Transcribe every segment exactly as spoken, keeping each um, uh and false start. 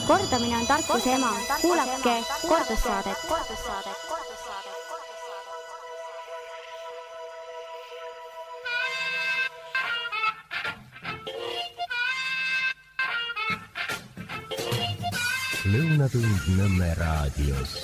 Kordamine on tarkuse ema. Kuulake kordussaadet. Lõunatund Nõmme raadios.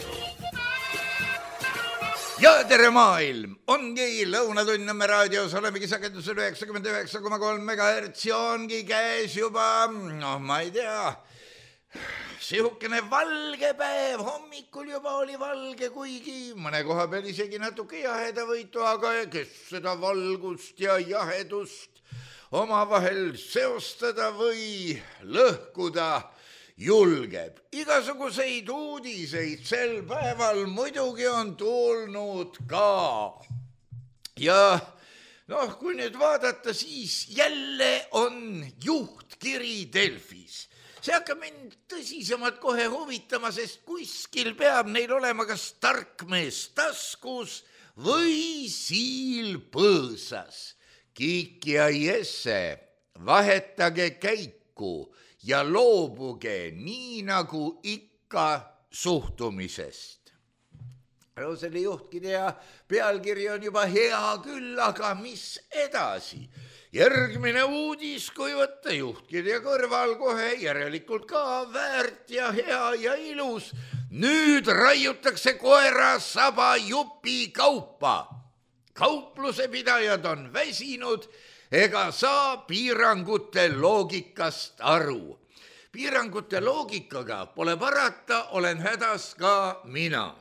Ja tere maailm! Ongi Lõunatund Nõmme raadios, olemegi sagedusel üheksakümmend üheksa koma kolm megahertsi, ongi käes juba, noh ma ei tea, sihukene valge päev, hommikul juba oli valge, kuigi mõne koha peal isegi natuke jaheda võitu, aga kes seda valgust ja jahedust omavahel seostada või lõhkuda julgeb. Igasuguseid uudiseid sel päeval muidugi on tulnud ka. Ja noh, kui nüüd vaadata, siis jälle on juhtkiri Delfis. See hakkab mind tõsisemalt kohe huvitama, sest kuskil peab neil olema kas tarkmees taskus või siil põõsas. Kiki ja Jesse, vahetage käiku ja loobuge nii nagu ikka suhtumisest. No selle juhtkirja pealkiri on juba hea küll, aga mis edasi? Järgmine uudis, kui võtta juhtkirja kõrval kohe järelikult ka väärt ja hea ja ilus. Nüüd raiutakse koera saba jupi kaupa. Kaupluse pidajad on väsinud ega saa piirangute loogikast aru. Piirangute loogikaga pole parata, olen hädas ka mina.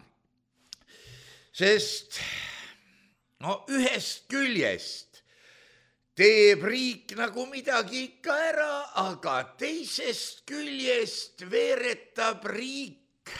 Sest no ühest küljest teeb riik nagu midagi ikka ära, aga teisest küljest veeretab riik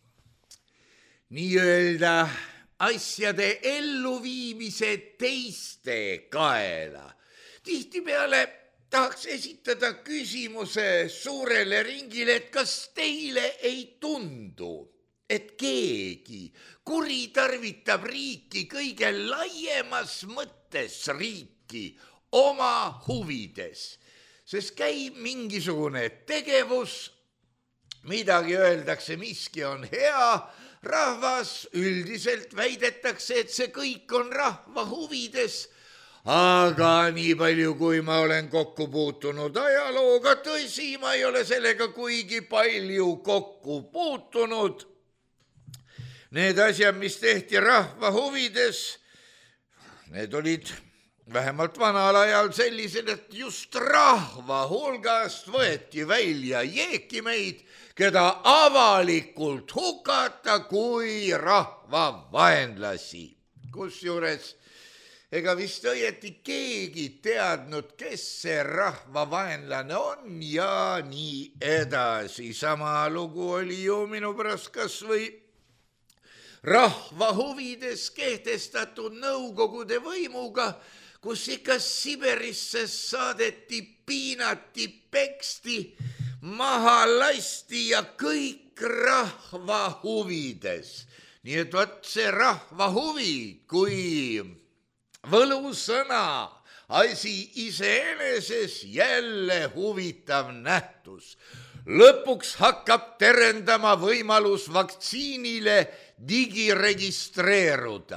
nii-öelda asjade elluviimise teiste kaela. Tihtipeale tahaks esitada küsimuse suurele ringile, et kas teile ei tundu, et keegi kuritarvitab riiki kõige laiemas mõttes riiki oma huvides, sest käib mingisugune tegevus, midagi öeldakse, miski on hea, rahvas üldiselt väidetakse, et see kõik on rahva huvides. Aga nii palju, kui ma olen kokku puutunud ajalooga, tõsi, ma ei ole sellega kuigi palju kokku puutunud. Need asjad, mis tehti rahva huvides, need olid vähemalt vanal ajal sellised, et just rahva hulgast võeti välja jeekimeid, keda avalikult hukata kui rahva vaenlasi. Kusjuures ega vist õieti keegi teadnud, kes see rahva vaenlane on ja nii edasi. Sama lugu oli ju minu pärast kas või rahva huvides kehtestatud nõukogude võimuga, kus ikka Siberisse saadeti, piinati, peksti, maha lasti ja kõik rahva huvides. Nii et võt see rahva huvi, kui võlusõna, asi iseeneses jälle huvitav nähtus. Lõpuks hakkab terendama võimalus vaktsiinile digiregistreeruda.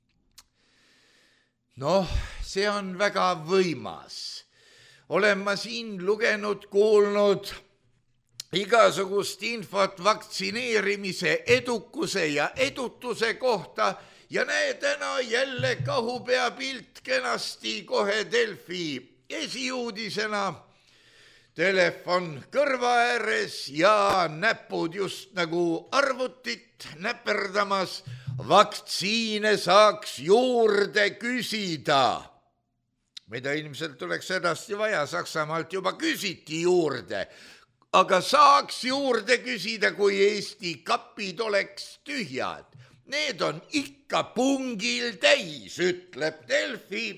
Noh, see on väga võimas. Olen ma siin lugenud, kuulnud igasugust infot vaktsineerimise edukuse ja edutuse kohta ja näe täna jälle kahupea pilt kenasti kohe Delfi esiuudisena. Telefon kõrva ääres ja näpud just nagu arvutit näperdamas. Vaktsiine saaks juurde küsida. Mida ilmselt tuleks edasti vaja, Saksamaalt juba küsiti juurde. Aga saaks juurde küsida, kui Eesti kapid oleks tühjad. Need on ikka pungil täis, ütleb Delfi.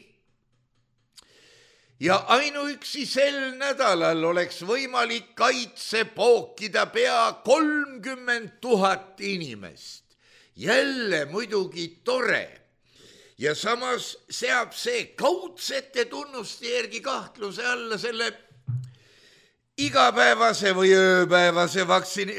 Ja ainuüksi sel nädalal oleks võimalik kaitse pookida pea kolmkümmend tuhat inimest. Jälle muidugi tore. Ja samas seab see kaudsete tunnuste järgi kahtluse alla selle igapäevase või ööpäevase vaktsiini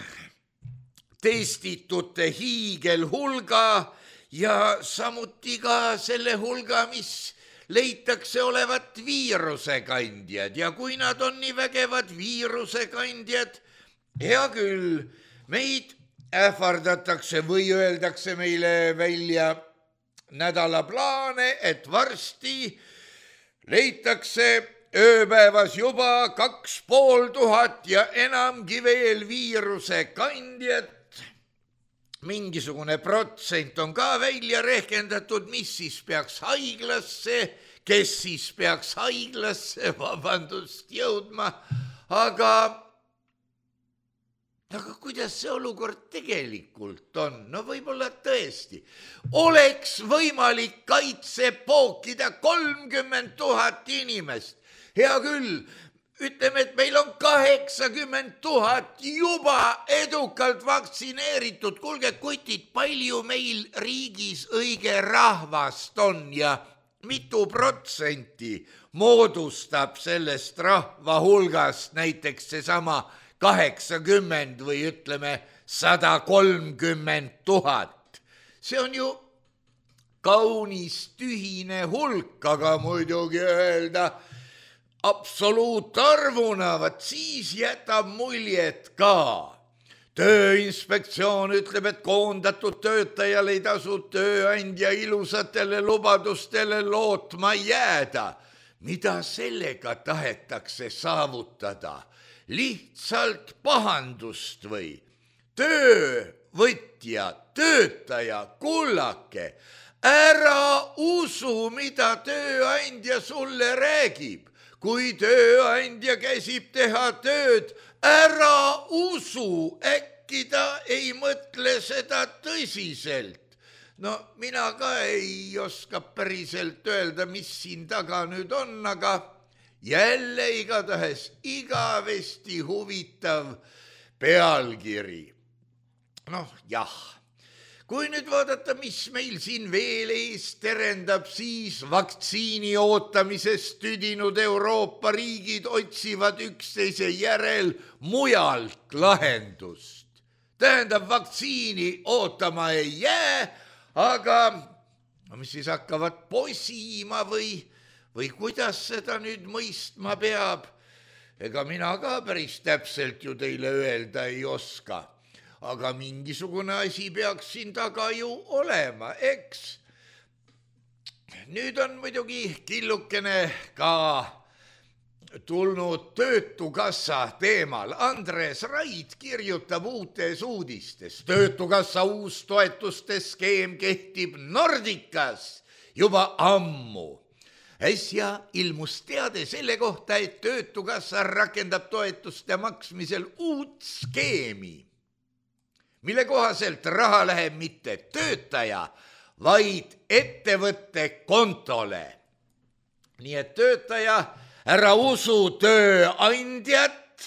testitute hiigelhulga ja samuti ka selle hulga, mis leitakse olevat viirusekandjad ja kui nad on nii vägevad viirusekandjad, hea küll, meid ähvardatakse või öeldakse meile välja nädalaplaane, et varsti leitakse ööpäevas juba kaks pool tuhat ja enamgi veel viirusekandjat. Mingisugune protsent on ka välja rehkendatud, mis siis peaks haiglasse, kes siis peaks haiglasse, vabandust, jõudma, aga, aga kuidas see olukord tegelikult on? No võib-olla tõesti oleks võimalik kaitse pookida kolmkümmend tuhat inimest. Hea küll, ütleme, et meil on kaheksakümmend tuhat juba edukalt vaktsineeritud. Kuulge, kutid, palju meil riigis õige rahvast on ja mitu protsenti moodustab sellest rahva hulgast näiteks seesama kaheksakümmend või ütleme sada kolmkümmend tuhat. See on ju kaunis tühine hulk, aga muidugi öelda absoluutarvuna, vaat siis jätab muljet ka. Tööinspektsioon ütleb, et koondatud töötajal ei tasu tööandja ilusatele lubadustele lootma jääda. Mida sellega tahetakse saavutada? Lihtsalt pahandust või? Töövõtja, töötaja, kullake, ära usu, mida tööandja sulle räägib. Kui tööandja käsib teha tööd, ära usu, äkki ta ei mõtle seda tõsiselt. No mina ka ei oska päriselt öelda, mis siin taga nüüd on, aga jälle igatahes igavesti huvitav pealkiri. Noh, jah. Kui nüüd vaadata, mis meil siin veel ees terendab, siis vaktsiini ootamisest tüdinud Euroopa riigid otsivad üksteise järel mujalt lahendust. Tähendab, vaktsiini ootama ei jää, aga mis siis hakkavad posima või, või kuidas seda nüüd mõistma peab? Ega mina ka päris täpselt ju teile öelda ei oska. Aga mingisugune asi peaks siin taga ju olema, eks? Nüüd on muidugi killukene ka tulnud Töötukassa teemal. Andres Raid kirjutab uutes uudistes. Töötukassa uus toetuste skeem kehtib Nordicas juba ammu. Äsja ilmus teade selle kohta, et Töötukassa rakendab toetuste maksmisel uut skeemi, mille kohaselt raha läheb mitte töötaja, vaid ettevõtte kontole. Nii et töötaja, ära usu tööandjat.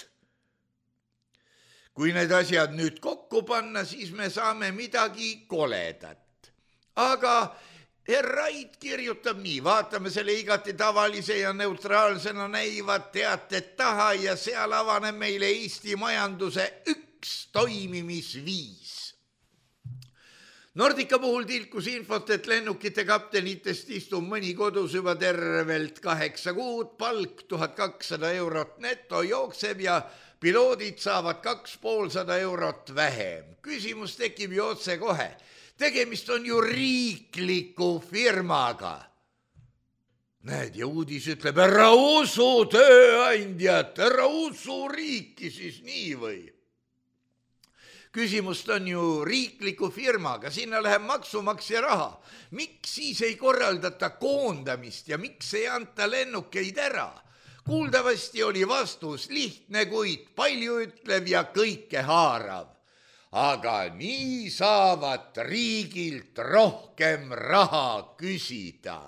Kui need asjad nüüd kokku panna, siis me saame midagi koledat. Aga Raid kirjutab nii, vaatame selle igati tavalise ja neutraalsena näivad teated taha ja seal avaneb meile Eesti majanduse üks toimimisviis. Nordica puhul tilkus infot, et lennukite kaptenitest istub mõni kodus juba tervelt kaheksa kuud, palk tuhat kakssada eurot neto jookseb ja piloodid saavad kaks poolsada eurot vähem. Küsimus tekib ju otse kohe. Tegemist on ju riikliku firmaga. Näed, ja uudis ütleb, ära usu tööandjat, ära usu riiki siis nii või? Küsimust on ju riikliku firmaga, sinna läheb maksumaksja raha. Miks siis ei korraldata koondamist ja miks ei anta lennukeid ära? Kuuldavasti oli vastus lihtne, kuid palju ütlev ja kõike haarav. Aga nii saavad riigilt rohkem raha küsida.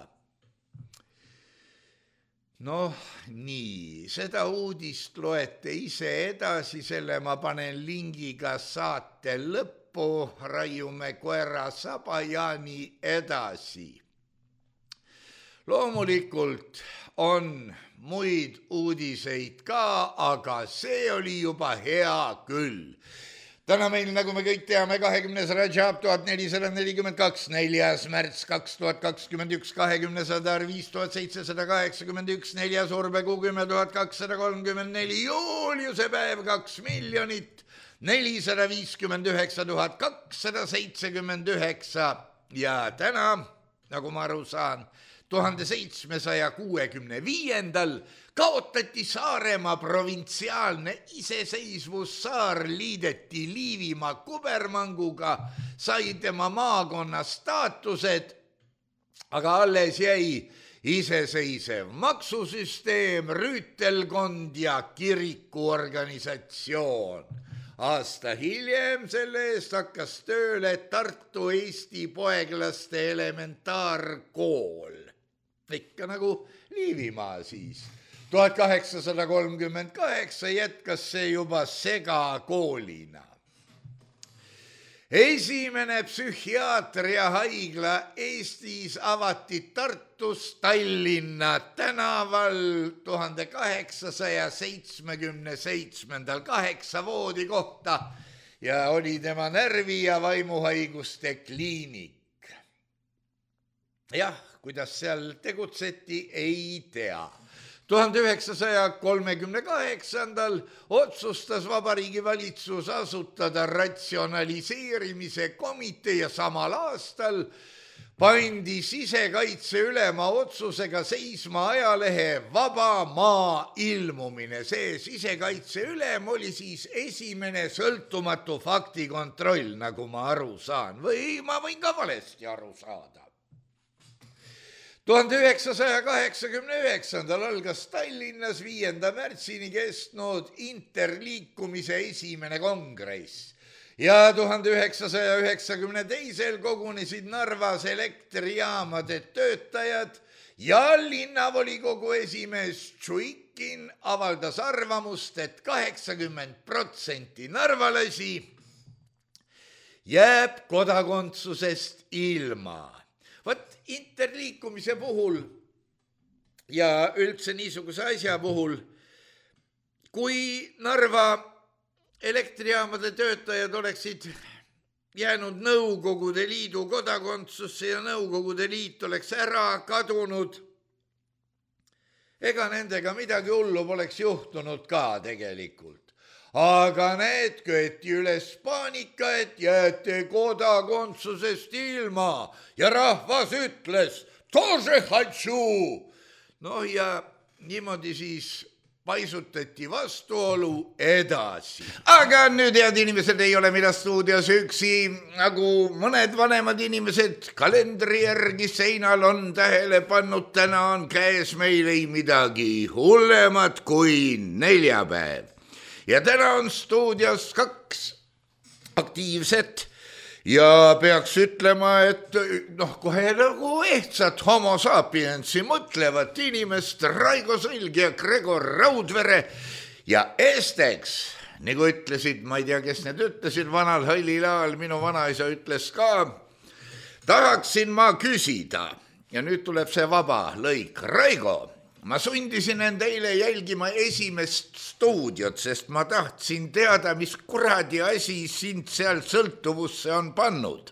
Noh, nii, seda uudist loete ise edasi, selle ma panen lingiga saate lõppu, raiume koera saba ja nii edasi. loomulikult on muid uudiseid ka, aga see oli juba hea küll. Täna meil, nagu me kõik teame, kahekümnes Rajab tuhat nelisada nelikümmend kaks, neljas märts kaks tuhat kakskümmend üks, kahekümnes Adar viis tuhat seitsesada kaheksakümmend üks, neljas Urbekuu kümme tuhat kakssada kolmkümmend neli, Juuliuse päev kaks miljonit, nelisada viiskümmend üheksa tuhat kakssada seitsekümmend üheksa ja täna, nagu ma aru saan, tuhande seitsmesaja kuuekümne viiendal kaotati Saaremaa provintsiaalne iseseisvussaar, liideti Liivimaa kubermanguga, sai tema maakonna staatused, aga alles jäi iseseisev maksusüsteem, rüütelkond ja kirikuorganisatsioon. Aasta hiljem selle eest hakkas tööle Tartu Eesti poeglaste elementaarkool. Ikka nagu Liivimaa siis. tuhat kaheksasada kolmkümmend kaheksa jätkas see juba segakoolina. Esimene psühhiaatriahaigla Eestis avati Tartus Tallinna tänaval tuhande kaheksasaja seitsmekümne seitsmendal kaheksa voodi kohta ja oli tema närvi- ja vaimuhaiguste kliinik. Jah, kuidas seal tegutseti, ei tea. tuhande üheksasaja kolmekümne kaheksandal otsustas Vabariigi Valitsus asutada ratsionaliseerimise komitee ja samal aastal pandi sisekaitse ülema otsusega seisma ajalehe Vaba Maa ilmumine. See sisekaitse ülem oli siis esimene sõltumatu faktikontroll, nagu ma aru saan, või ma võin ka valesti aru saada. tuhande üheksasaja kaheksakümne üheksandal algas Tallinnas viienda märtsini kestnud interliikumise esimene kongress ja tuhande üheksasaja üheksakümne teisel kogunesid Narvas elektrijaamade töötajad ja linnavolikogu esimees Tšuikin avaldas arvamust, et kaheksakümmend protsenti narvalasi jääb kodakondsusest ilma. Võt interliikumise puhul ja üldse niisuguse asja puhul, kui Narva elektrijaamade töötajad oleksid jäänud Nõukogude Liidu kodakondsusse ja Nõukogude Liit oleks ära kadunud, ega nendega midagi hullu poleks juhtunud ka tegelikult. Aga need köeti üles paanika, et jäete kodakondsusest ilma ja rahvas ütles, тоже хочу. No ja niimoodi siis paisutati vastuolu edasi. Aga nüüd, head inimesed, ei ole mida stuudios üksi, nagu mõned vanemad inimesed kalendri järgi seinal on tähele pannud, täna on käes meil ei midagi hullemat kui neljapäev. Ja täna on stuudios kaks aktiivset ja peaks ütlema, et noh, kohe nagu ehtsat homo sapiensi mõtlevat inimest Raigo Sõlg ja Gregor Raudvere ja esteks, nagu ütlesid, ma ei tea, kes need ütlesid, vanal hallil ajal, minu vanaisa ütles ka, tahaksin ma küsida ja nüüd tuleb see vaba lõik. Raigo, ma sundisin end eile jälgima esimest stuudiot, sest ma tahtsin teada, mis kuradi asi sind seal sõltuvusse on pannud.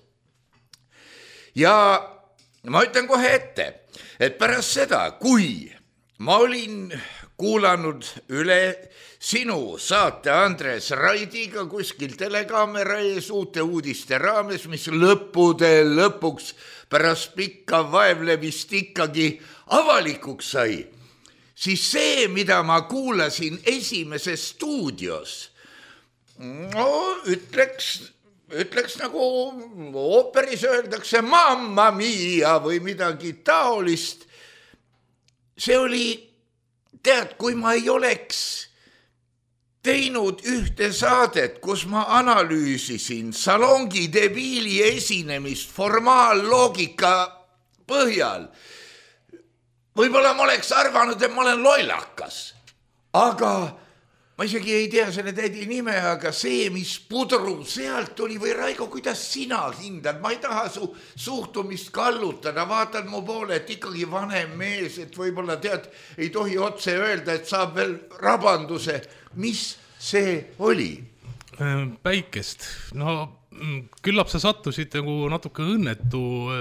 Ja ma ütlen kohe ette, et pärast seda, kui ma olin kuulanud üle sinu saate Andres Raidiga kuskil telekaamera ees uute uudiste raames, mis lõppude lõpuks pärast pikka vaevlemist ikkagi avalikuks sai, siis see, mida ma kuulasin esimeses stuudios, no ütleks, ütleks nagu ooperis öeldakse mamma mia või midagi taolist. See oli, tead, kui ma ei oleks teinud ühte saadet, kus ma analüüsisin salongi debiili esinemist formaalloogika põhjal, võib-olla ma oleks arvanud, et ma olen lollakas, aga ma isegi ei tea selle tädi nime, aga see, mis pudru sealt oli või Raigo, kuidas sina hindad, ma ei taha su suhtumist kallutada, vaatad mu poole, et ikkagi vanem mees, et võib-olla tead, ei tohi otse öelda, et saab veel rabanduse, mis see oli? Päikest, no küllap sa sattusid nagu natuke õnnetu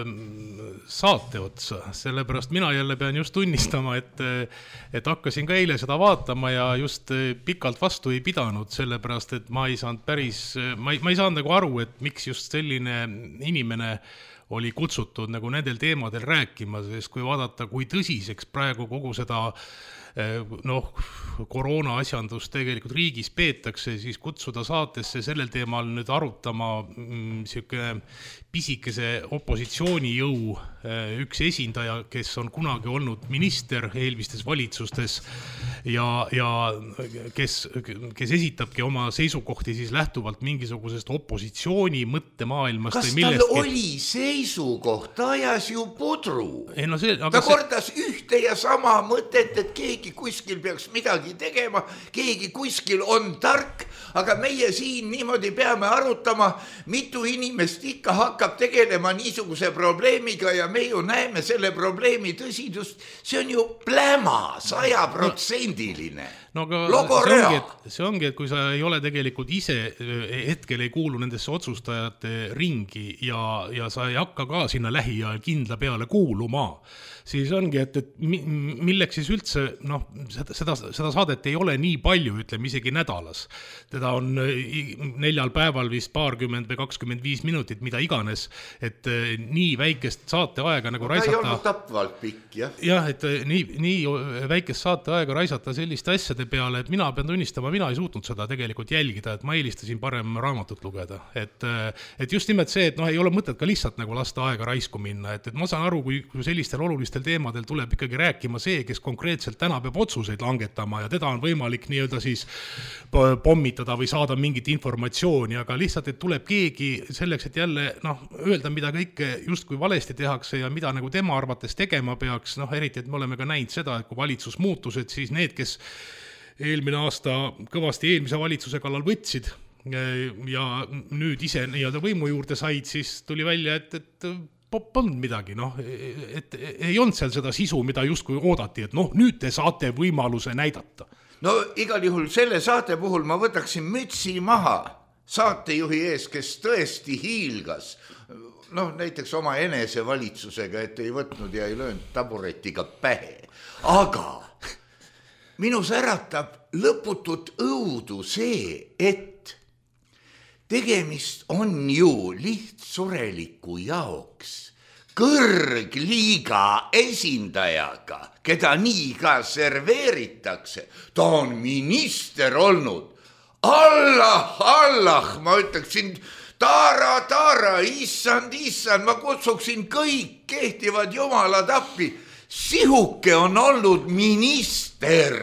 saate otsa, sellepärast mina jälle pean just tunnistama, et, et hakkasin ka eile seda vaatama ja just pikalt vastu ei pidanud, sellepärast et ma ei saanud päris, ma ei, ma ei saanud nagu aru, et miks just selline inimene oli kutsutud nagu nendel teemadel rääkima, sest kui vaadata, kui tõsiseks praegu kogu seda noh, koroona asjandus tegelikult riigis peetakse, siis kutsuda saatesse sellel teemal nüüd arutama siuke pisikese opositsioonijõu üks esindaja, kes on kunagi olnud minister eelmistes valitsustes ja, ja kes, kes esitabki oma seisukohti siis lähtuvalt mingisugusest opositsiooni mõttemaailmast. Kas tal millestki... oli seisukoht, ta ajas ju pudru. Ei, no see, aga ta kordas see... ühte ja sama mõtet, et keegi kuskil peaks midagi tegema, keegi kuskil on tark, aga meie siin niimoodi peame arutama, mitu inimest ikka hakkab tegelema niisuguse probleemiga ja me ju näeme selle probleemi tõsidust, see on ju pläma, sajaprotsendiline. No aga see ongi, et, see ongi, et kui sa ei ole tegelikult ise hetkel ei kuulu nendesse otsustajate ringi ja, ja sa ei hakka ka sinna lähiajal kindla peale kuuluma, siis ongi, et, et milleks siis üldse, noh, seda, seda saadet ei ole nii palju, ütleme isegi nädalas. Teda on neljal päeval vist paarkümmend või kakskümmend viis minutit, mida iganes, et nii väikest saateaega nagu raisata... Ta ei olnud tapvalt pikk, jah. Jah, et nii, nii väikest saateaega raisata selliste asjade peale, et mina pean tunnistama, mina ei suutnud seda tegelikult jälgida, et ma eelistasin parem raamatut lugeda. Et, et just nimelt see, et noh, ei ole mõtet ka lihtsalt nagu lasta aega raisku minna, et, et ma saan aru, kui sellistel olulistel teemadel tuleb ikkagi rääkima see, kes konkreetselt täna peab otsuseid langetama ja teda on võimalik nii-öelda siis pommitada või saada mingit informatsiooni, aga lihtsalt, et tuleb keegi selleks, et jälle noh, öelda, mida kõike justkui valesti tehakse ja mida nagu tema arvates tegema peaks, noh eriti, et me oleme ka näinud seda, et kui valitsus muutused, siis need, kes eelmine aasta kõvasti eelmise valitsuse kallal võtsid ja nüüd ise nii-öelda võimu juurde said, siis tuli välja, et, et polnud midagi, noh, et ei olnud seal seda sisu, mida justkui oodati, et noh, nüüd te saate võimaluse näidata. No igal juhul selle saate puhul ma võtaksin mütsi maha saatejuhi ees, kes tõesti hiilgas, noh näiteks oma enese valitsusega, et ei võtnud ja ei löönud taburetiga pähe. Aga minus äratab lõputut õudu see, et tegemist on ju lihtsureliku jaoks kõrgliiga esindajaga, keda nii ka serveeritakse. Ta on minister olnud. Allah, Allah, ma ütleksin, taara, taara, issand, issand, ma kutsuksin kõik kehtivad jumalad appi. Sihuke on olnud minister.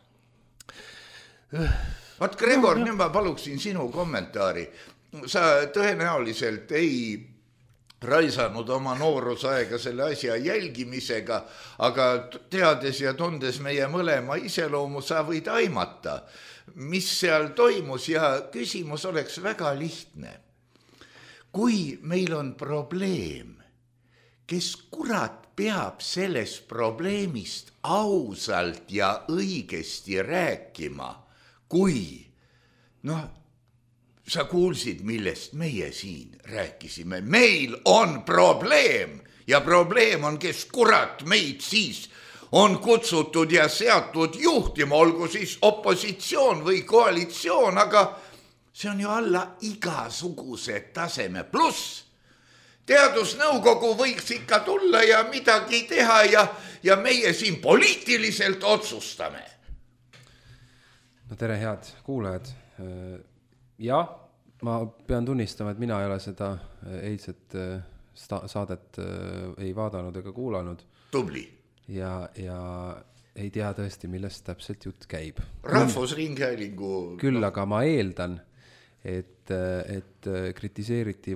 Vaat Gregor, nüüd ma paluksin sinu kommentaari. Sa tõenäoliselt ei raisanud oma noorusaega selle asja jälgimisega, aga teades ja tundes meie mõlema iseloomu, sa võid aimata, mis seal toimus ja küsimus oleks väga lihtne. Kui meil on probleem, kes kurat peab sellest probleemist ausalt ja õigesti rääkima, kui, noh, sa kuulsid, millest meie siin rääkisime. Meil on probleem ja probleem on, kes kurat meid siis on kutsutud ja seatud juhtima, olgu siis opositsioon või koalitsioon, aga see on ju alla igasuguse taseme. Pluss teadusnõukogu võiks ikka tulla ja midagi teha ja, ja meie siin poliitiliselt otsustame. No tere, head kuulajad. Jah, ma pean tunnistama, et mina ei ole seda eilset saadet ei vaadanud ega kuulanud. Tubli. Ja, ja ei tea tõesti, millest täpselt jutt käib. Rahvusringhäälingu... Küll, aga ma eeldan, et, et kritiseeriti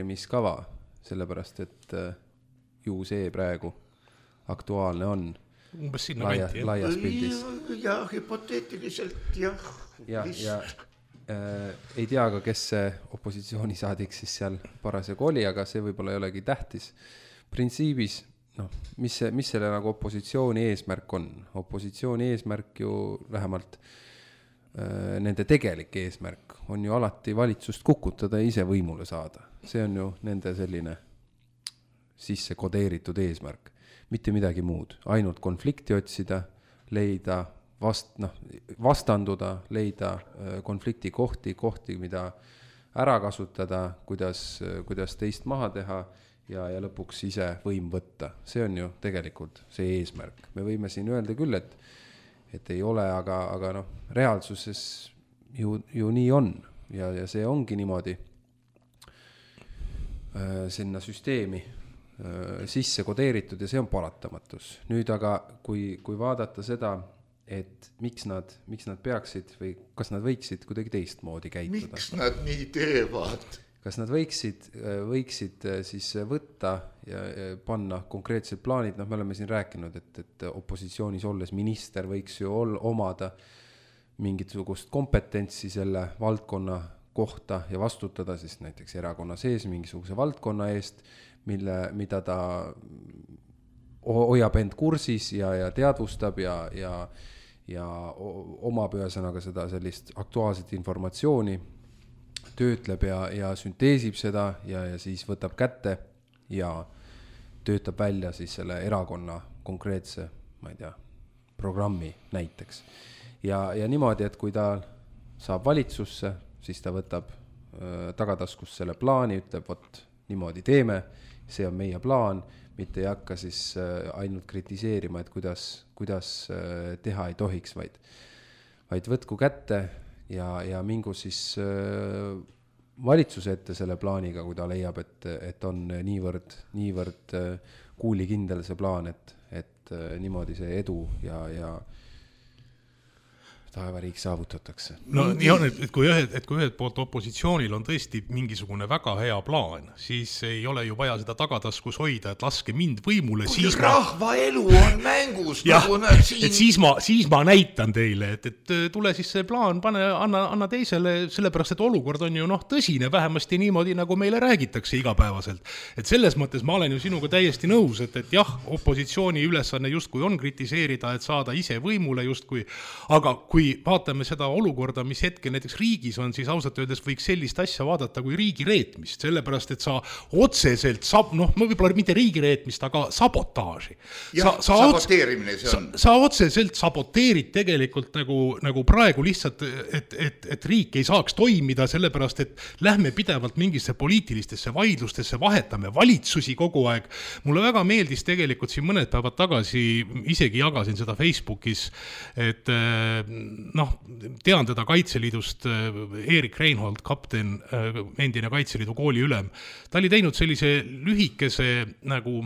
vaktsineerimiskava, sellepärast, et ju see praegu aktuaalne on. umbes sinna laia, kanti. laias pildis. Ja hüpoteetiliselt jah. Ja, ja äh, ei tea ka, kes see opositsioonisaadik siis seal parasjagu oli, aga see võib-olla ei olegi tähtis. Printsiibis, noh, mis, see, mis selle nagu opositsiooni eesmärk on? Opositsiooni eesmärk ju vähemalt äh, nende tegelik eesmärk on ju alati valitsust kukutada ja ise võimule saada. See on ju nende selline sisse kodeeritud eesmärk. Mitte midagi muud, ainult konflikti otsida, leida vast, noh, vastanduda, leida konflikti kohti, kohti, mida ära kasutada, kuidas, kuidas teist maha teha ja, ja lõpuks ise võim võtta. See on ju tegelikult see eesmärk. Me võime siin öelda küll, et, et ei ole, aga, aga noh, reaalsuses ju, ju nii on ja, ja see ongi niimoodi äh, sinna süsteemi äh, sisse kodeeritud ja see on paratamatus. Nüüd aga, kui, kui vaadata seda, et miks nad, miks nad peaksid või kas nad võiksid kuidagi teistmoodi käituda. Miks nad nii teevad? Kas nad võiksid, võiksid siis võtta ja, ja panna konkreetsed plaanid, noh me oleme siin rääkinud, et, et opositsioonis olles minister võiks ju ol, omada mingisugust kompetentsi selle valdkonna kohta ja vastutada siis näiteks erakonna sees mingisuguse valdkonna eest, mille, mida ta hoiab end kursis ja, ja teadvustab ja, ja, ja omab ühesõnaga seda sellist aktuaalset informatsiooni, töötleb ja, ja sünteesib seda ja, ja siis võtab kätte ja töötab välja siis selle erakonna konkreetse, ma ei tea, programmi näiteks. Ja, ja niimoodi, et kui ta saab valitsusse, siis ta võtab äh, tagataskus selle plaani, ütleb, vot niimoodi teeme, see on meie plaan, mitte ei hakka siis äh, ainult kritiseerima, et kuidas, kuidas äh, teha ei tohiks, vaid, vaid võtku kätte ja, ja mingu siis äh, valitsuse ette selle plaaniga, kui ta leiab, et, et on niivõrd, niivõrd äh, kuulikindel see plaan, et, et äh, niimoodi see edu ja, ja taevariik saavutatakse. No nii on, et kui ühed, et kui ühed poolt opositsioonil on tõesti mingisugune väga hea plaan, siis ei ole ju vaja seda tagataskus hoida, et laske mind võimule. Kui rahva ma... elu on mängus. Ja, nagu siin... et siis ma, siis ma näitan teile, et, et tule siis see plaan, pane, anna, anna teisele, sellepärast, et olukord on ju noh tõsine, vähemasti niimoodi, nagu meile räägitakse igapäevaselt. Et selles mõttes ma olen ju sinuga täiesti nõus, et, et jah, opositsiooni ülesanne justkui on kritiseerida, et saada ise võimule justkui, aga kui kui vaatame seda olukorda, mis hetkel näiteks riigis on, siis ausalt öeldes võiks sellist asja vaadata kui riigi reetmist, sellepärast et sa otseselt, sab, noh, võib-olla mitte riigi reetmist, aga sabotaaži. Jah, sa, sa saboteerimine see on. Sa, sa otseselt saboteerid tegelikult nagu, nagu praegu lihtsalt, et, et, et riik ei saaks toimida, sellepärast et lähme pidevalt mingisse poliitilistesse vaidlustesse, vahetame valitsusi kogu aeg. Mulle väga meeldis tegelikult siin mõned päevad tagasi, isegi jagasin seda Facebookis, et noh, tean teda Kaitseliidust, Erik Reinhold, kapten, endine Kaitseliidu kooli ülem. Ta oli teinud sellise lühikese nagu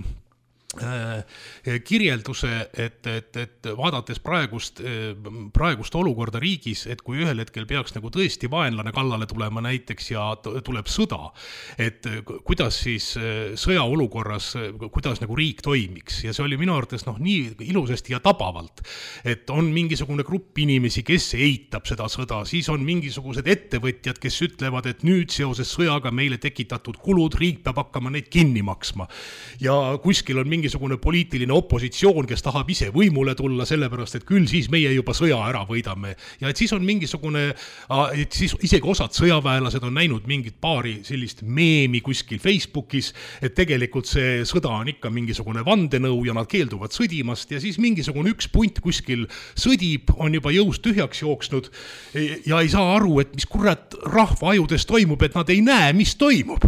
kirjelduse, et, et, et vaadates praegust, praegust olukorda riigis, et kui ühel hetkel peaks nagu tõesti vaenlane kallale tulema näiteks ja tuleb sõda, et kuidas siis sõjaolukorras, kuidas nagu riik toimiks. Ja see oli minu arvates noh, nii ilusasti ja tabavalt, et on mingisugune grupp inimesi, kes eitab seda sõda, siis on mingisugused ettevõtjad, kes ütlevad, et nüüd seoses sõjaga meile tekitatud kulud, riik peab hakkama neid kinni maksma. Ja kuskil on mingisugune poliitiline opositsioon, kes tahab ise võimule tulla, sellepärast, et küll siis meie juba sõja ära võidame. Ja et siis on mingisugune, et siis isegi osad sõjaväelased on näinud mingit paari sellist meemi kuskil Facebookis, et tegelikult see sõda on ikka mingisugune vandenõu ja nad keelduvad sõdimast ja siis mingisugune üks punt kuskil sõdib, on juba jõust tühjaks jooksnud ja ei saa aru, et mis kurat rahva ajudes toimub, et nad ei näe, mis toimub.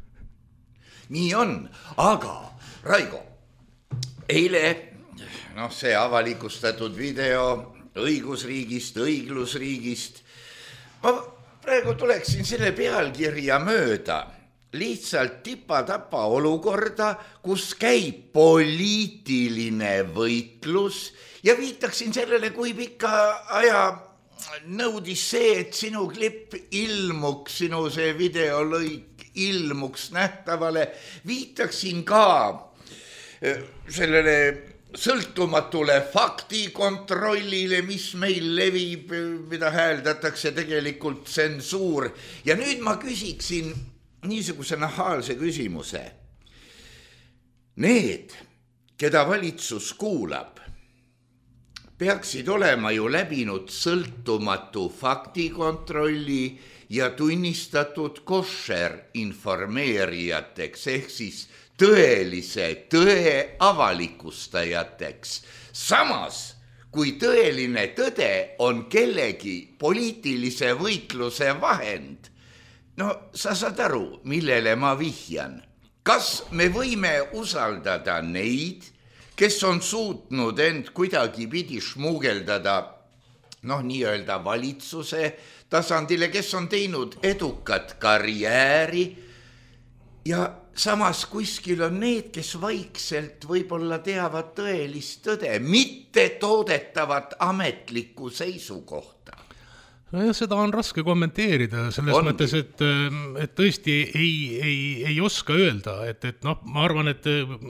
Nii on, aga Raigo, eile, noh, see avalikustatud video õigusriigist, õiglusriigist, ma praegu tuleksin selle pealkirja mööda, lihtsalt tipa-tapa olukorda, kus käib poliitiline võitlus ja viitaksin sellele, kui pika aja nõudis see, et sinu klipp ilmuks, sinu see videolõik ilmuks nähtavale, viitaksin ka sellele sõltumatule faktikontrollile, mis meil levib, mida hääldatakse tegelikult tsensuur. Ja nüüd ma küsiksin niisuguse nahaalse küsimuse. Need, keda valitsus kuulab, peaksid olema ju läbinud sõltumatu faktikontrolli ja tunnistatud košer informeerijateks ehk siis tõelise tõe avalikustajateks. Samas, kui tõeline tõde on kellegi poliitilise võitluse vahend, no sa saad aru, millele ma vihjan. Kas me võime usaldada neid, kes on suutnud end kuidagi pidi šmugeldada, noh, nii-öelda valitsuse tasandile, kes on teinud edukat karjääri ja samas kuskil on need, kes vaikselt võib-olla teavad tõelist tõde, mitte toodetavat ametlikku seisukohta. No ja seda on raske kommenteerida selles Ongi. mõttes, et, et tõesti ei, ei, ei oska öelda, et, et noh, ma arvan, et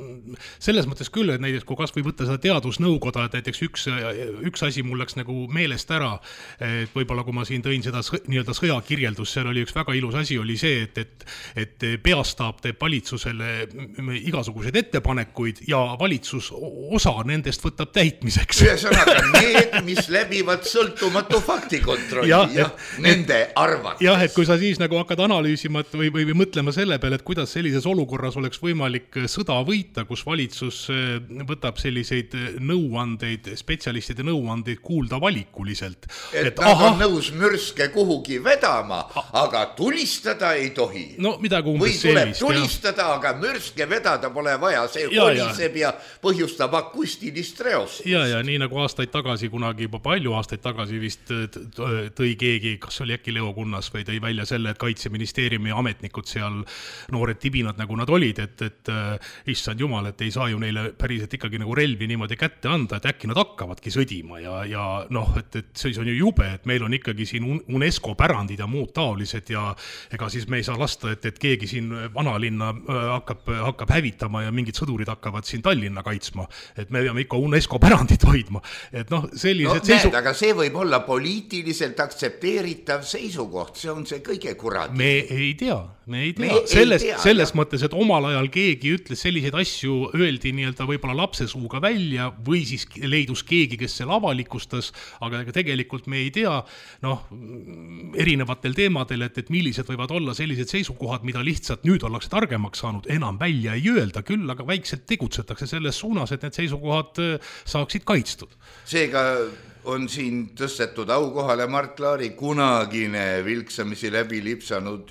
selles mõttes küll, et näiteks kui kas või võtta seda teadusnõukoda, et näiteks üks, üks asi mul läks nagu meelest ära, et võib-olla kui ma siin tõin seda sõ, nii-öelda sõjakirjeldus, seal oli üks väga ilus asi, oli see, et, et, et peastaab teeb valitsusele igasuguseid ettepanekuid ja valitsus osa nendest võtab täitmiseks. Ühesõnaga need, mis läbivad sõltumatu faktikontrolli. Ja, ja et, nende arvates. Jah, et kui sa siis nagu hakkad analüüsima või, või, või mõtlema selle peale, et kuidas sellises olukorras oleks võimalik sõda võita, kus valitsus võtab selliseid nõuandeid, spetsialistide nõuandeid kuulda valikuliselt. Et, et nad aha, on nõus mürske kuhugi vedama, aga tulistada ei tohi. No midagi umbes või tuleb sellist, tulistada, ja. Aga mürske vedada pole vaja, see ja, koliseb ja. ja põhjustab akustilist reostust. Ja, ja nii nagu aastaid tagasi, kunagi juba palju aastaid tagasi vist tõi keegi, kas oli äkki Leo Kunnas või tõi välja selle, et Kaitseministeeriumi ametnikud seal, noored tibinad nagu nad olid, et, et issand jumal, et ei saa ju neile päriselt ikkagi nagu relvi niimoodi kätte anda, et äkki nad hakkavadki sõdima ja, ja noh, et, et see on ju jube, et meil on ikkagi siin UNESCO pärandid ja muud taolised ja ega siis me ei saa lasta, et, et keegi siin vanalinna hakkab, hakkab hävitama ja mingid sõdurid hakkavad siin Tallinna kaitsma, et me peame ikka UNESCO pärandit hoidma, et noh, sellised no, seisu... näed, aga see võib olla poliitiliselt aktsepteeritav seisukoht, see on see kõige kurat. Me ei tea, me ei tea. Me selles, ei tea, selles mõttes, et omal ajal keegi ütles selliseid asju, öeldi nii-öelda võib-olla lapse suuga välja või siis leidus keegi, kes selle avalikustas, aga tegelikult me ei tea, noh, erinevatel teemadel, et, et millised võivad olla sellised seisukohad, mida lihtsalt nüüd ollakse targemaks saanud, enam välja ei öelda küll, aga väikselt tegutsetakse selles suunas, et need seisukohad saaksid kaitstud. Seega on siin tõstetud aukohale Mart Laari kunagine vilksamisi läbi lipsanud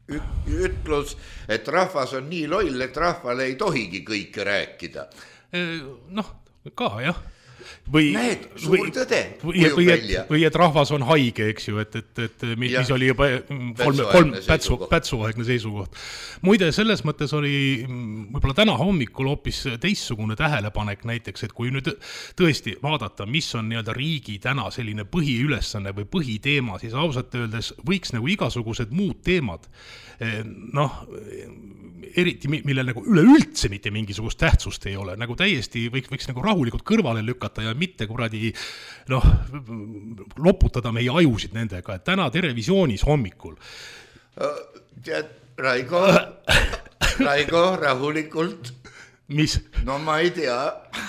ütlus, et rahvas on nii loll, et rahvale ei tohigi kõike rääkida. Noh, ka jah. Või, Näed, suur või, tõde või, või, et, või et rahvas on haige, eks ju, et, et, et mis, mis oli juba kolm, kolm pätsu, pätsuaegne seisukoht. Muide, selles mõttes oli võib-olla täna hommikul hoopis teistsugune tähelepanek näiteks, et kui nüüd tõesti vaadata, mis on nii-öelda riigi täna selline põhiülesanne või põhiteema, siis ausalt öeldes võiks nagu igasugused muud teemad, noh, eriti millel nagu üleüldse mitte mingisugust tähtsust ei ole, nagu täiesti võiks, võiks nagu rahulikult kõrvale lükata ja mitte kuradi, noh, loputada meie ajusid nendega, et täna Terevisioonis hommikul. Tead, Raigo, Raigo, rahulikult. Mis? No ma ei tea.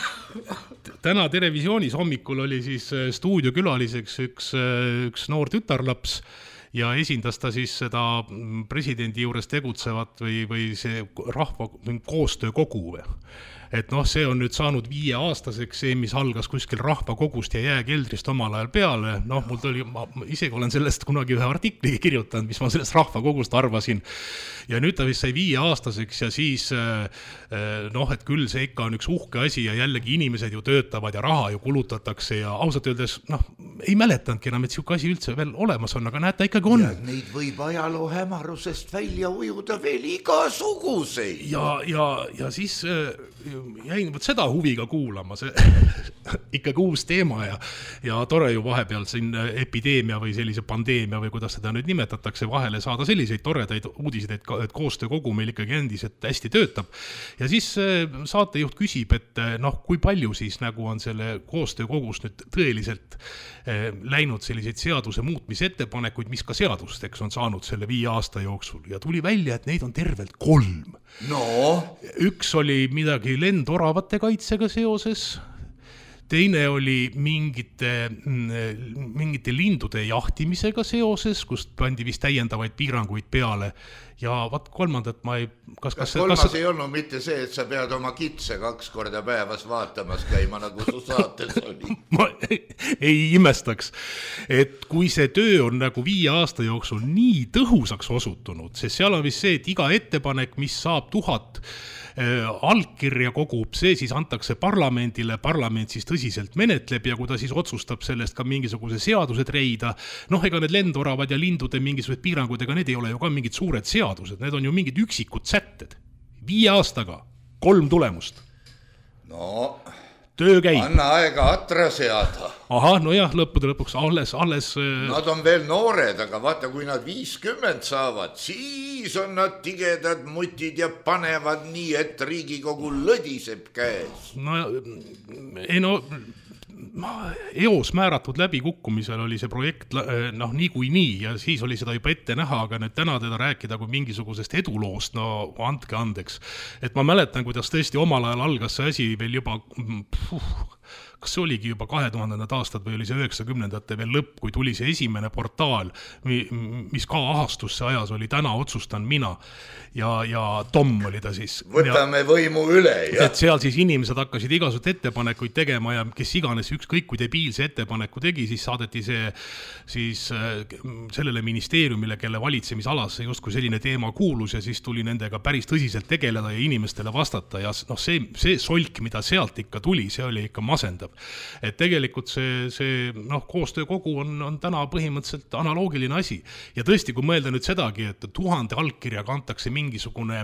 Täna Terevisioonis hommikul oli siis stuudiokülaliseks üks, üks noor tütarlaps, ja esindas ta siis seda presidendi juures tegutsevat või, või see rahva koostöökogu või. Et noh, see on nüüd saanud viie aastaseks, see, mis algas kuskil rahvakogust ja jääkeldrist omal ajal peale. Noh, mul tuli, ma isegi olen sellest kunagi ühe artikli kirjutanud, mis ma sellest rahvakogust arvasin. Ja nüüd ta vist sai viie aastaseks ja siis, noh, et küll see ikka on üks uhke asi ja jällegi inimesed ju töötavad ja raha ju kulutatakse ja ausalt öeldes, noh, ei mäletanudki enam, et siuke asi üldse veel olemas on, aga näed, ta ikkagi on. Ja neid võib ajaloo hämarusest välja ujuda veel igasuguseid. Ja, ja, ja siis jäin võt seda huviga kuulama, see ikkagi uus teema ja, ja tore ju vahepeal siin epideemia või sellise pandeemia või kuidas seda nüüd nimetatakse, vahele saada selliseid toredaid uudiseid, et, et koostöökogu meil ikkagi endiselt hästi töötab. Ja siis saatejuht küsib, et noh, kui palju siis nagu on selle koostöökogus nüüd tõeliselt läinud selliseid seaduse muutmise ettepanekuid, mis ka seadusteks on saanud selle viie aasta jooksul ja tuli välja, et neid on tervelt kolm. No. Üks oli midagi lendoravate kaitsega seoses, teine oli mingite, mingite lindude jahtimisega seoses, kust pandi vist täiendavaid piiranguid peale ja vat kolmandat ma ei... Kas, kas, kolmas kas... ei olnud mitte see, et sa pead oma kitse kaks korda päevas vaatamas käima, nagu su saates oli. Ma ei, ei imestaks, et kui see töö on nagu viie aasta jooksul nii tõhusaks osutunud, sest seal on vist see, et iga ettepanek, mis saab tuhat allkirja kogub, see siis antakse parlamendile, parlament siis tõsiselt menetleb ja kui ta siis otsustab sellest ka mingisuguse seadused reida, noh, ega need lendoravad ja lindude mingisugused piirangud, ega need ei ole ju ka mingid suured seadused, need on ju mingid üksikud sätted. Viie aastaga, kolm tulemust. No, töö käib. Anna aega atra seada. Aha, no jah, lõppude lõpuks alles, alles... Nad on veel noored, aga vaata, kui nad viiskümmend saavad, siis on nad tigedad mutid ja panevad nii, et Riigikogu lõdiseb käes. No, ei no... eos määratud läbikukkumisel oli see projekt noh, nii kui nii ja siis oli seda juba ette näha, aga nüüd täna teda rääkida kui mingisugusest eduloost, no andke andeks. Et ma mäletan, kuidas tõesti omal ajal algas see asi veel juba... Puh, kas see oligi juba kahe tuhandendad aastad või oli see üheksakümnendate veel lõpp, kui tuli see esimene portaal, mis ka ahastusse ajas oli täna otsustan mina ja, ja Tom oli ta siis. Võtame ja, võimu üle. Ja. Et seal siis inimesed hakkasid igasugused ettepanekuid tegema ja kes iganes ükskõik kui debiilse ettepaneku tegi, siis saadeti see siis sellele ministeeriumile, kelle valitsemisalasse justkui selline teema kuulus ja siis tuli nendega päris tõsiselt tegeleda ja inimestele vastata ja noh, see, see solk, mida sealt ikka tuli, see oli ikka masendab. Et tegelikult see, see noh, koostöökogu on, on täna põhimõtteliselt analoogiline asi. Ja tõesti, kui mõelda nüüd sedagi, et tuhande allkirja kantakse mingisugune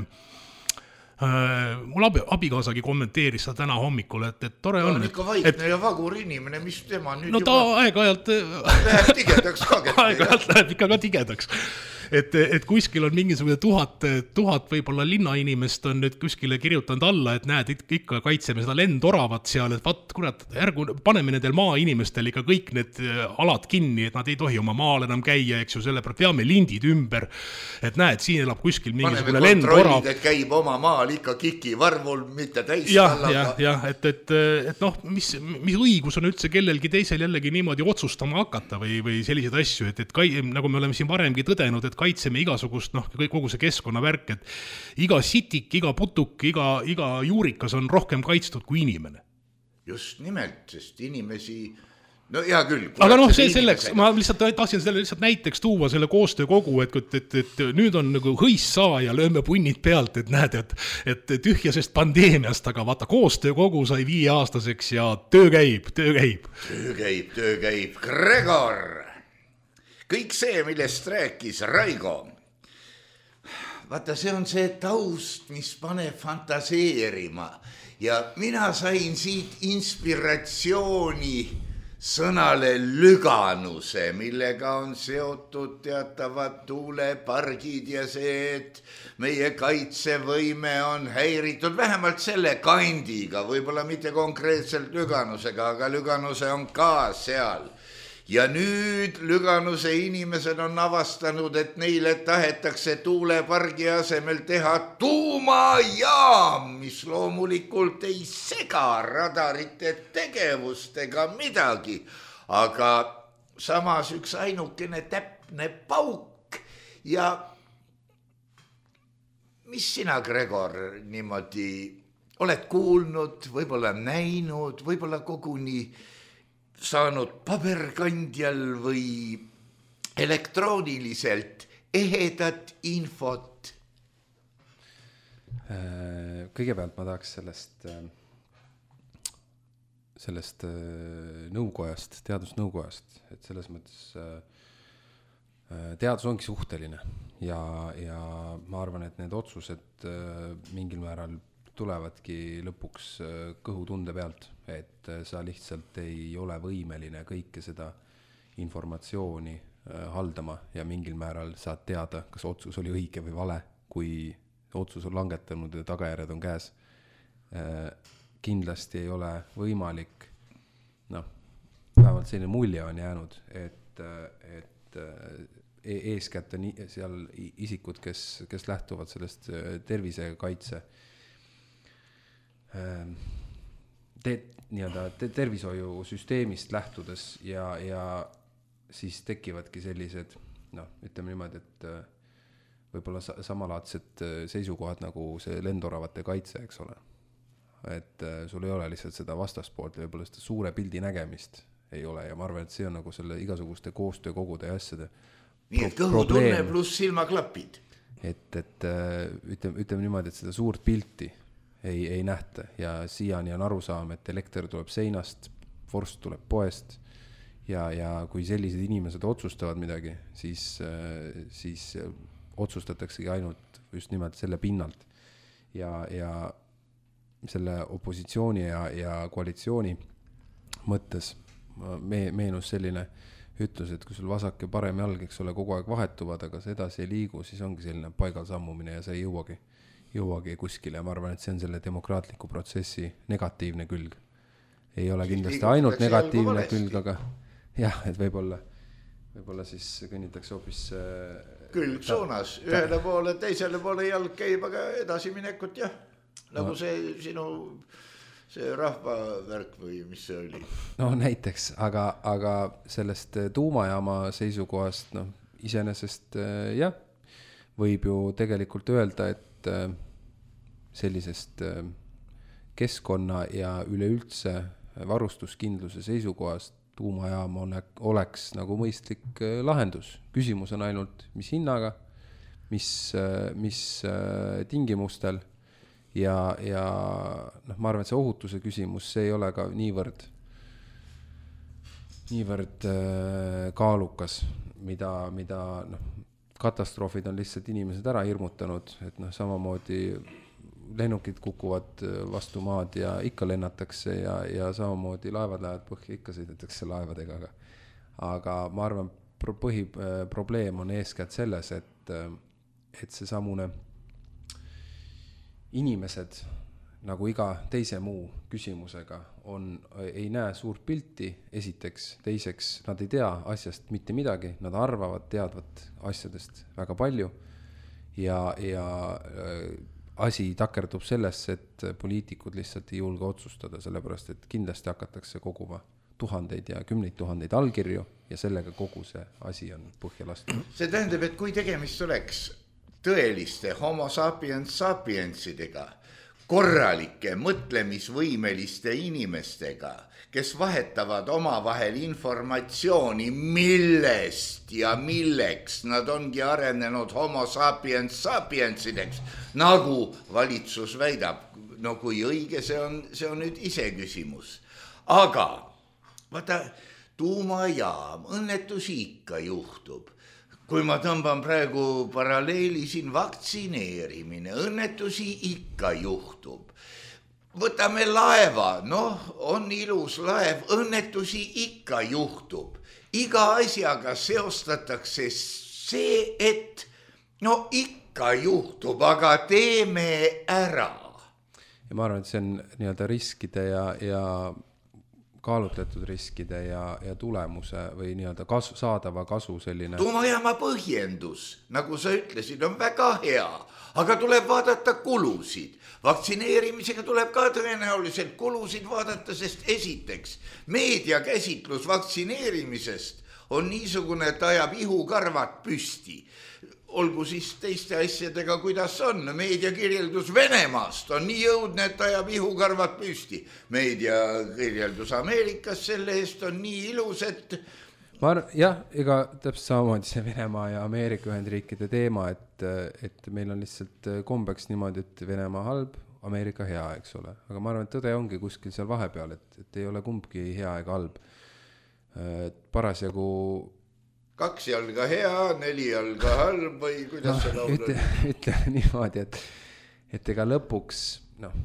äh, mul abi, abigaasagi kommenteeris seda täna hommikul, et, et tore on. Ta on ikka vaikne ja vagur inimene, mis tema nüüd no, juba... No ta aeg-ajalt... Läheb tigedaks ka. Aeg-ajalt läheb ikka ka tigedaks. Et, et kuskil on mingisugune tuhat, tuhat võib-olla linnainimest on nüüd kuskile kirjutanud alla, et näed, ikka kaitseme seda lendoravat seal, et vat, kurat, ärgu paneme nendel maainimestel ikka kõik need alad kinni, et nad ei tohi oma maal enam käia, eks ju, selle peame lindid ümber, et näed, siin elab kuskil mingisugune lendorav. Et käib oma maal ikka kiki varvul, mitte täis jah, jah, jah, et, et, et noh, mis, mis õigus on üldse kellelgi teisel jällegi niimoodi otsustama hakata või, või selliseid asju, et, et kai, nagu me oleme siin varemgi tõdenud, et kaitseme igasugust, noh, kogu see keskkonnavärk, et iga sitik, iga putuk, iga, iga juurikas on rohkem kaitstud kui inimene. Just nimelt, sest inimesi, no hea küll. Aga noh, see selleks, ma lihtsalt tahtsin selle lihtsalt näiteks tuua selle koostöökogu, et, et, et, et nüüd on nagu hõis saa ja lööme punnid pealt, et näed, et, et tühjasest pandeemiast, aga vaata, koostöökogu sai viie aastaseks ja töö käib, töö käib. Töö käib, töö käib. Gregor! Kõik see, millest rääkis Raigo, vaata, see on see taust, mis paneb fantaseerima ja mina sain siit inspiratsiooni sõnale lüganuse, millega on seotud teatavad tuulepargid ja see, et meie kaitsevõime on häiritud vähemalt selle kandiga, võib-olla mitte konkreetselt lüganusega, aga lüganuse on ka seal. Ja nüüd Lüganuse inimesed on avastanud, et neile tahetakse tuulepargi asemel teha tuumajaam, mis loomulikult ei sega radarite tegevust ega midagi, aga samas üks ainukene täpne pauk ja mis sina, Gregor, niimoodi oled kuulnud, võib-olla näinud, võib-olla koguni saanud paberkandjal või elektrooniliselt ehedat infot? Kõigepealt ma tahaks sellest, sellest nõukojast, teadusnõukojast, et selles mõttes teadus ongi suhteline ja, ja ma arvan, et need otsused mingil määral tulevadki lõpuks kõhutunde pealt, et sa lihtsalt ei ole võimeline kõike seda informatsiooni haldama ja mingil määral saad teada, kas otsus oli õige või vale, kui otsus on langetanud ja tagajärjed on käes. Kindlasti ei ole võimalik, noh, vähemalt selline mulje on jäänud, et, et eeskätt on seal isikud, kes, kes lähtuvad sellest tervisekaitse te, nii-öelda te, tervishoiusüsteemist lähtudes ja, ja siis tekivadki sellised, noh, ütleme niimoodi, et võib-olla samalaadsed seisukohad nagu see lendoravate kaitse, eks ole. Et sul ei ole lihtsalt seda vastaspoolt ja võib-olla seda suure pildi nägemist ei ole ja ma arvan, et see on nagu selle igasuguste koostöökogude ja asjade nii et kõhutunne pluss silmaklapid. Et, et ütleme, ütleme niimoodi, et seda suurt pilti ei, ei nähta ja siiani on aru saama, et elekter tuleb seinast, vorst tuleb poest ja, ja kui sellised inimesed otsustavad midagi, siis, siis otsustataksegi ainult just nimelt selle pinnalt ja, ja selle opositsiooni ja, ja koalitsiooni mõttes me, meenus selline ütlus, et kui sul vasak ja parem jalg, eks ole, kogu aeg vahetuvad, aga see edasi ei liigu, siis ongi selline paigal sammumine ja see ei jõuagi, jõuagi kuskile ja ma arvan, et see on selle demokraatliku protsessi negatiivne külg. Ei ole siis kindlasti ainult negatiivne külg, aga jah, et võib-olla, võib-olla siis kõnnitakse hoopis külg ta, suunas, ühele ta, poole, teisele poole jalg käib, aga edasi minekut jah. Nagu no, see sinu see rahvavärk või mis see oli? No näiteks, aga, aga sellest tuumajaama seisukohast, noh, iseenesest jah, võib ju tegelikult öelda, et sellisest keskkonna ja üleüldse varustuskindluse seisukohast tuumajaam oleks nagu mõistlik lahendus. Küsimus on ainult, mis hinnaga, mis, mis tingimustel ja, ja noh, ma arvan, et see ohutuse küsimus, see ei ole ka niivõrd, niivõrd kaalukas, mida, mida noh, katastroofid on lihtsalt inimesed ära hirmutanud, et noh, samamoodi lennukid kukuvad vastu maad ja ikka lennatakse ja, ja samamoodi laevad lähevad põhja, ikka sõidetakse laevadega, aga, aga ma arvan, põhiprobleem on eeskätt selles, et, et see samune inimesed nagu iga teise muu küsimusega on, ei näe suurt pilti, esiteks, teiseks nad ei tea asjast mitte midagi, nad arvavad, teadvat asjadest väga palju ja, ja asi takerdub sellesse, et poliitikud lihtsalt ei julge otsustada, sellepärast et kindlasti hakatakse koguma tuhandeid ja kümneid tuhandeid allkirju ja sellega kogu see asi on põhja lastud. See tähendab, et kui tegemist oleks tõeliste homo sapiens sapiensidega, korralike mõtlemisvõimeliste inimestega, kes vahetavad omavahel informatsiooni, millest ja milleks nad ongi arenenud homo sapiens sapiensideks, nagu valitsus väidab. No kui õige see on, see on nüüd ise küsimus. Aga vaata, tuumajaam, õnnetusi ikka juhtub. Kui ma tõmban praegu paralleeli siin vaktsineerimine, õnnetusi ikka juhtub. Võtame laeva, noh, on ilus laev, õnnetusi ikka juhtub. Iga asjaga seostatakse see, et no ikka juhtub, aga teeme ära. Ja ma arvan, et see on nii-öelda riskide ja, ja kaalutletud riskide ja, ja tulemuse või nii-öelda kasu, saadava kasu selline. Tuumajaama põhjendus, nagu sa ütlesid, on väga hea, aga tuleb vaadata kulusid. Vaktsineerimisega tuleb ka tõenäoliselt kulusid vaadata, sest esiteks meediakäsitlus vaktsineerimisest on niisugune, et ajab ihukarvad püsti. Olgu siis teiste asjadega, kuidas on. Meediakirjeldus Venemaast on nii jõudne, et ajab ihukarvad püsti. Meediakirjeldus Ameerikas selle eest on nii ilus, et... Ma arvan, jah, ega täpselt samamoodi see Venemaa ja Ameerika Ühendriikide teema, et, et meil on lihtsalt kombeks niimoodi, et Venemaa halb, Ameerika hea, eks ole. Aga ma arvan, et tõde ongi kuskil seal vahepeal, et, et ei ole kumbki hea ega halb. Parasjagu... Kaks jalga hea, neli jalga halb või kuidas no, see laul ütle, ütle niimoodi, et, et ega lõpuks noh,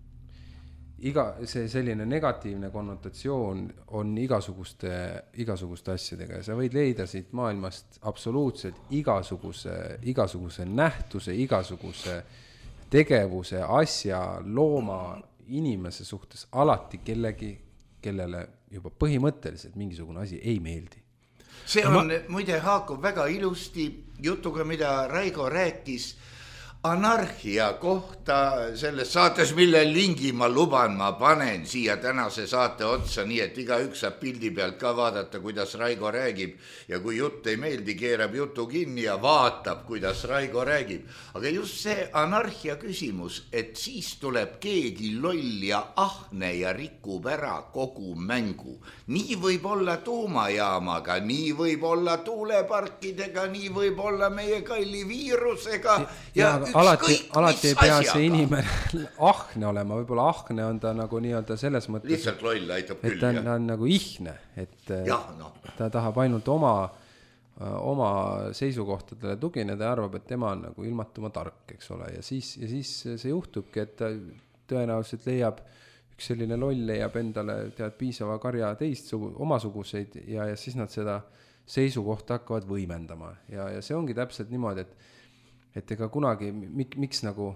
iga see selline negatiivne konnotatsioon on igasuguste, igasuguste asjadega ja sa võid leida siit maailmast absoluutselt igasuguse, igasuguse nähtuse, igasuguse tegevuse, asja, looma, inimese suhtes alati kellegi, kellele juba põhimõtteliselt mingisugune asi ei meeldi. See on ma... muide haakub väga ilusti jutuga, mida Raigo rääkis anarhia kohta selles saates, mille lingi ma luban, ma panen siia tänase saate otsa, nii et iga üks saab pildi pealt ka vaadata, kuidas Raigo räägib ja kui jutt ei meeldi, keerab jutu kinni ja vaatab, kuidas Raigo räägib. Aga just see anarhia küsimus, et siis tuleb keegi loll ja ahne ja rikub ära kogu mängu. Nii võib olla tuumajaamaga, nii võib olla tuuleparkidega, nii võib olla meie kalli viirusega ja, ja alati, alati ei pea asjaga. See inimene ahne olema, võib-olla ahne on ta nagu nii-öelda selles mõttes, lihtsalt loll aitab küll, et ta on, ta on nagu ihne, et ja, no. ta tahab ainult oma, oma seisukohtadele tugineda ja arvab, et tema on nagu ilmatuma tark, eks ole, ja siis, ja siis see juhtubki, et ta tõenäoliselt leiab, üks selline loll leiab endale tead piisava karja teist sugu, omasuguseid ja, ja siis nad seda seisukohta hakkavad võimendama ja, ja see ongi täpselt niimoodi, et et ega kunagi, mik, miks nagu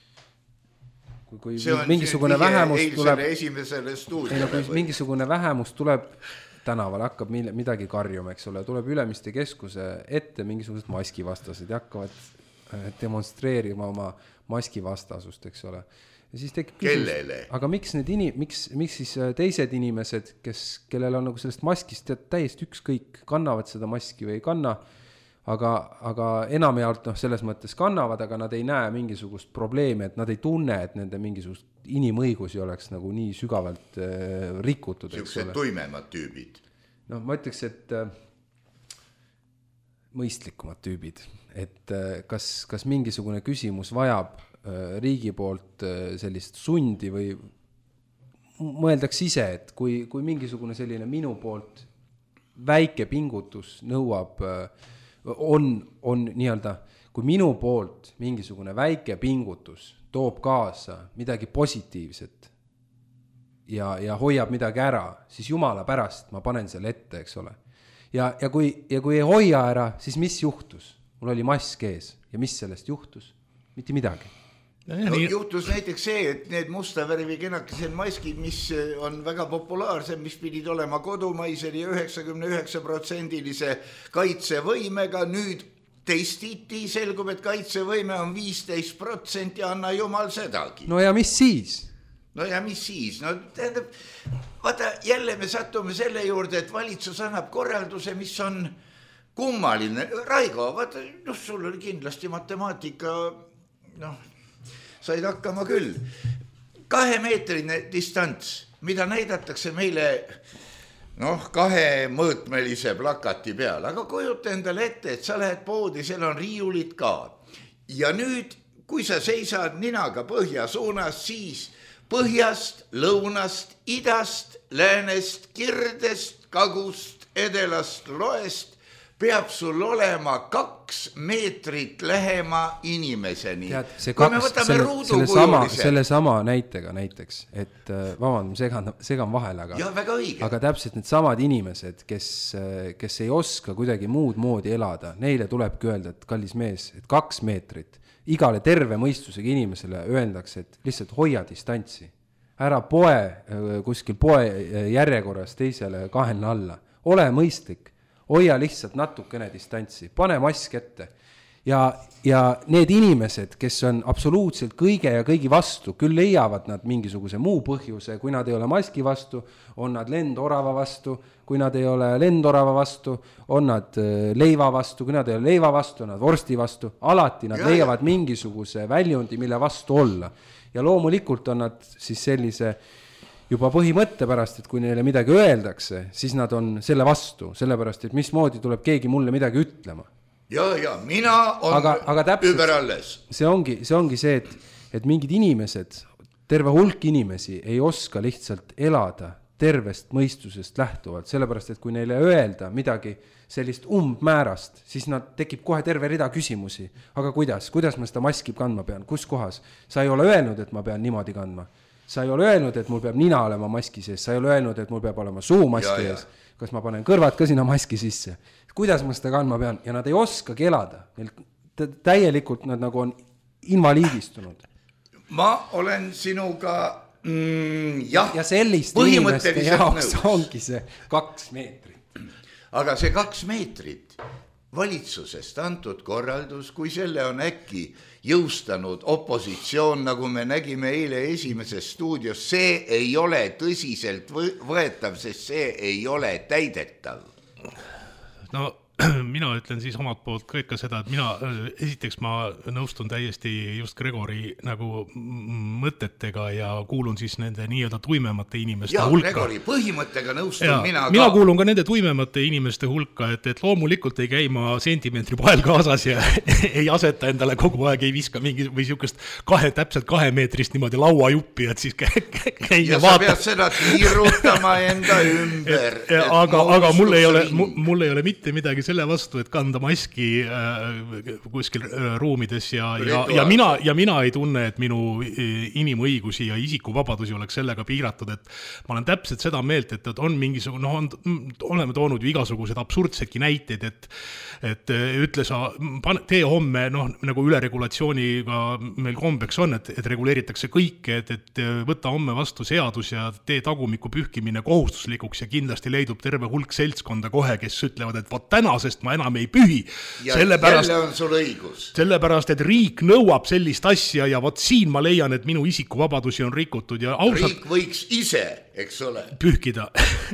kui, kui mingisugune vähemus tuleb esimesele stuudiale ei, no, kui mingisugune vähemus tuleb tänavale, hakkab midagi karjuma, eks ole, tuleb Ülemiste keskuse ette mingisugused maskivastased ja hakkavad demonstreerima oma maskivastasust, eks ole. Ja siis tekib kellele? Küsimus, aga miks need ini, miks, miks siis teised inimesed, kes, kellel on nagu sellest maskist täiesti ükskõik, kannavad seda maski või ei kanna, aga, aga enamjaolt noh, selles mõttes kannavad, aga nad ei näe mingisugust probleemi, et nad ei tunne, et nende mingisugust inimõigusi oleks nagu nii sügavalt äh, rikutud. Siuksed tuimemad tüübid. No ma ütleks, et äh, mõistlikumad tüübid, et äh, kas, kas mingisugune küsimus vajab äh, riigi poolt äh, sellist sundi või mõeldaks ise, et kui, kui mingisugune selline minu poolt väike pingutus nõuab äh, on, on nii-öelda, kui minu poolt mingisugune väike pingutus toob kaasa midagi positiivset ja, ja hoiab midagi ära, siis jumala pärast ma panen selle ette, eks ole. Ja, ja, kui, ja kui ei hoia ära, siis mis juhtus? Mul oli mask ees ja mis sellest juhtus? Mitte midagi. No, juhtus näiteks see, et need musta värvi kenakesed maskid, mis on väga populaarsed, mis pidid olema kodumaisel ja üheksakümmend üheksa protsendilise kaitsevõimega, nüüd testiti, selgub, et kaitsevõime on viisteist protsenti, anna jumal sedagi. No ja mis siis? No ja mis siis? No tähendab, vaata, jälle me sattume selle juurde, et valitsus annab korralduse, mis on kummaline. Raigo, vaata, no, sul oli kindlasti matemaatika, noh, said hakkama küll. Kahemeetrine distants, mida näidatakse meile noh, kahe mõõtmelise plakati peal, aga kujuta endale ette, et sa lähed poodi, seal on riiulid ka. Ja nüüd, kui sa seisad ninaga põhja suunas, siis põhjast, lõunast, idast, läänest, kirdest, kagust, edelast, loest peab sul olema kaks meetrit lähema inimeseni. Tead, see kaks, selle, selle, sama, selle sama näitega näiteks, et vabandum, segan, segan vahel, aga, ja, väga õige. Aga täpselt need samad inimesed, kes, kes ei oska kuidagi muud moodi elada, neile tulebki öelda, et kallis mees, et kaks meetrit, igale terve mõistusega inimesele öeldakse, et lihtsalt hoia distantsi. Ära poe kuskil poe järjekorras teisele kahele alla. Ole mõistlik. Hoia lihtsalt natukene distantsi, pane mask ette ja, ja need inimesed, kes on absoluutselt kõige ja kõigi vastu, küll leiavad nad mingisuguse muu põhjuse, kui nad ei ole maski vastu, on nad lendorava vastu, kui nad ei ole lendorava vastu, on nad leiva vastu, kui nad ei ole leiva vastu, on nad vorsti vastu, alati nad ja, leiavad ja. mingisuguse väljundi, mille vastu olla ja loomulikult on nad siis sellise juba põhimõtte pärast, et kui neile midagi öeldakse, siis nad on selle vastu, sellepärast, et mismoodi tuleb keegi mulle midagi ütlema. Ja, ja, mina on aga, aga täpselt, ümber alles. See ongi, see ongi see, et, et mingid inimesed, terve hulk inimesi ei oska lihtsalt elada tervest mõistusest lähtuvalt, sellepärast, et kui neile öelda midagi sellist umbmäärast, siis nad tekib kohe terve rida küsimusi. Aga kuidas? Kuidas ma seda maski kandma pean? Kus kohas? Sa ei ole öelnud, et ma pean niimoodi kandma. Sa ei ole öelnud, et mul peab nina olema maski sees. Sa ei ole öelnud, et mul peab olema suu maski ja, ees. Ja. Kas ma panen kõrvad ka sinna maski sisse? Kuidas ma seda kandma pean? Ja nad ei oskagi elada. Neil täielikult nad nagu on invaliidistunud. Ma olen sinuga... Mm, jah, ja sellist inimeste jaoks ongi see kaks meetrit. Aga see kaks meetrit valitsusest antud korraldus, kui selle on äkki jõustanud opositsioon, nagu me nägime eile esimeses stuudios, see ei ole tõsiselt võetav, sest see ei ole täidetav. No mina ütlen siis omalt poolt ka ikka seda, et mina, esiteks ma nõustun täiesti just Gregori nagu mõtetega ja kuulun siis nende nii-öelda tuimemate inimeste ja, hulka. Ja, Gregori põhimõttega nõustun ja, mina ka. Mina kuulun ka nende tuimemate inimeste hulka, et, et loomulikult ei käi ma sentimeetri pael kaasas ja ei aseta endale kogu aeg, ei viska mingi või siukest kahe, täpselt kahe meetrist niimoodi lauajuppi, et siis käi, käi ja, ja vaata. Ja sa pead seda tiirutama enda ümber. Et, et aga aga mul, ei ole, mul ei ole mitte midagi selle vastu, et kanda maski äh, kuskil äh, ruumides ja, ja, ja, mina, ja mina ei tunne, et minu inimõigusi ja isikuvabadusi oleks sellega piiratud, et ma olen täpselt seda meelt, et, et on mingisugune, noh, on, oleme toonud ju igasugused absurdsedki näiteid, et, et ütle sa, tee homme, noh, nagu üleregulatsiooniga meil kombeks on, et, et reguleeritakse kõike, et, et võtta homme vastu seadus ja tee tagumiku pühkimine kohustuslikuks ja kindlasti leidub terve hulk seltskonda kohe, kes ütlevad, et vot tänasest ma enam ei pühi. Ja sellepärast, jälle on sul õigus. Sellepärast, et riik nõuab sellist asja ja vot siin ma leian, et minu isikuvabadusi on rikutud ja ausalt... Riik võiks ise, eks ole. Pühkida.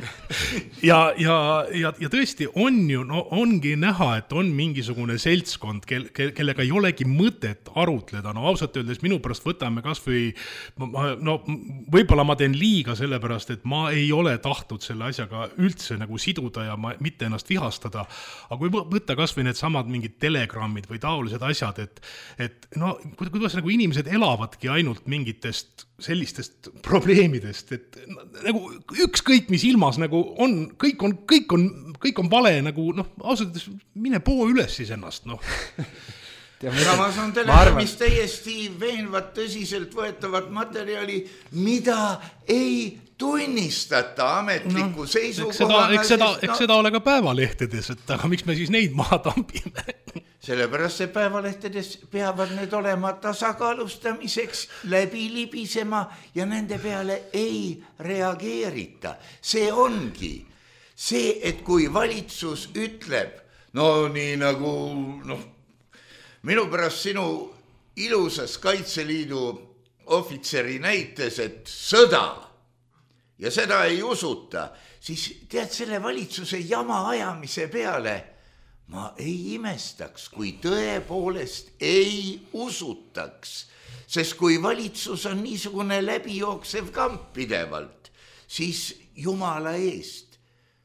ja, ja, ja, ja tõesti on ju, no ongi näha, et on mingisugune seltskond, kel, kellega ei olegi mõtet arutleda. No ausalt öeldes minu pärast võtame kas või, no võib-olla ma teen liiga sellepärast, et ma ei ole tahtnud selle asjaga üldse nagu siduda ja ma mitte ennast vihastada. Aga kui võtta kas või need samad mingid telegrammid või taolised asjad, et, et no, kuidas nagu inimesed elavadki ainult mingitest sellistest probleemidest, et nagu ükskõik mis ilmas nagu on, kõik on, kõik on, kõik on vale, nagu noh, ausalt, mine poo üles siis ennast, noh. Samas on telegrammis täiesti veenvat tõsiselt võetavat materjali, mida ei tunnistata ametliku no, seisukohana. Eks seda, eks no, seda ole ka päevalehtedes, et aga miks me siis neid maha tampime? Sellepärast see päevalehtedes peavad need olema tasakaalustamiseks läbi libisema ja nende peale ei reageerita. See ongi see, et kui valitsus ütleb, no nii nagu, noh, minu pärast sinu ilusas Kaitseliidu ohvitseri näites, et sõda ja seda ei usuta, siis tead selle valitsuse jama ajamise peale, ma ei imestaks, kui tõepoolest ei usutaks, sest kui valitsus on niisugune läbijooksev kamp pidevalt, siis jumala eest.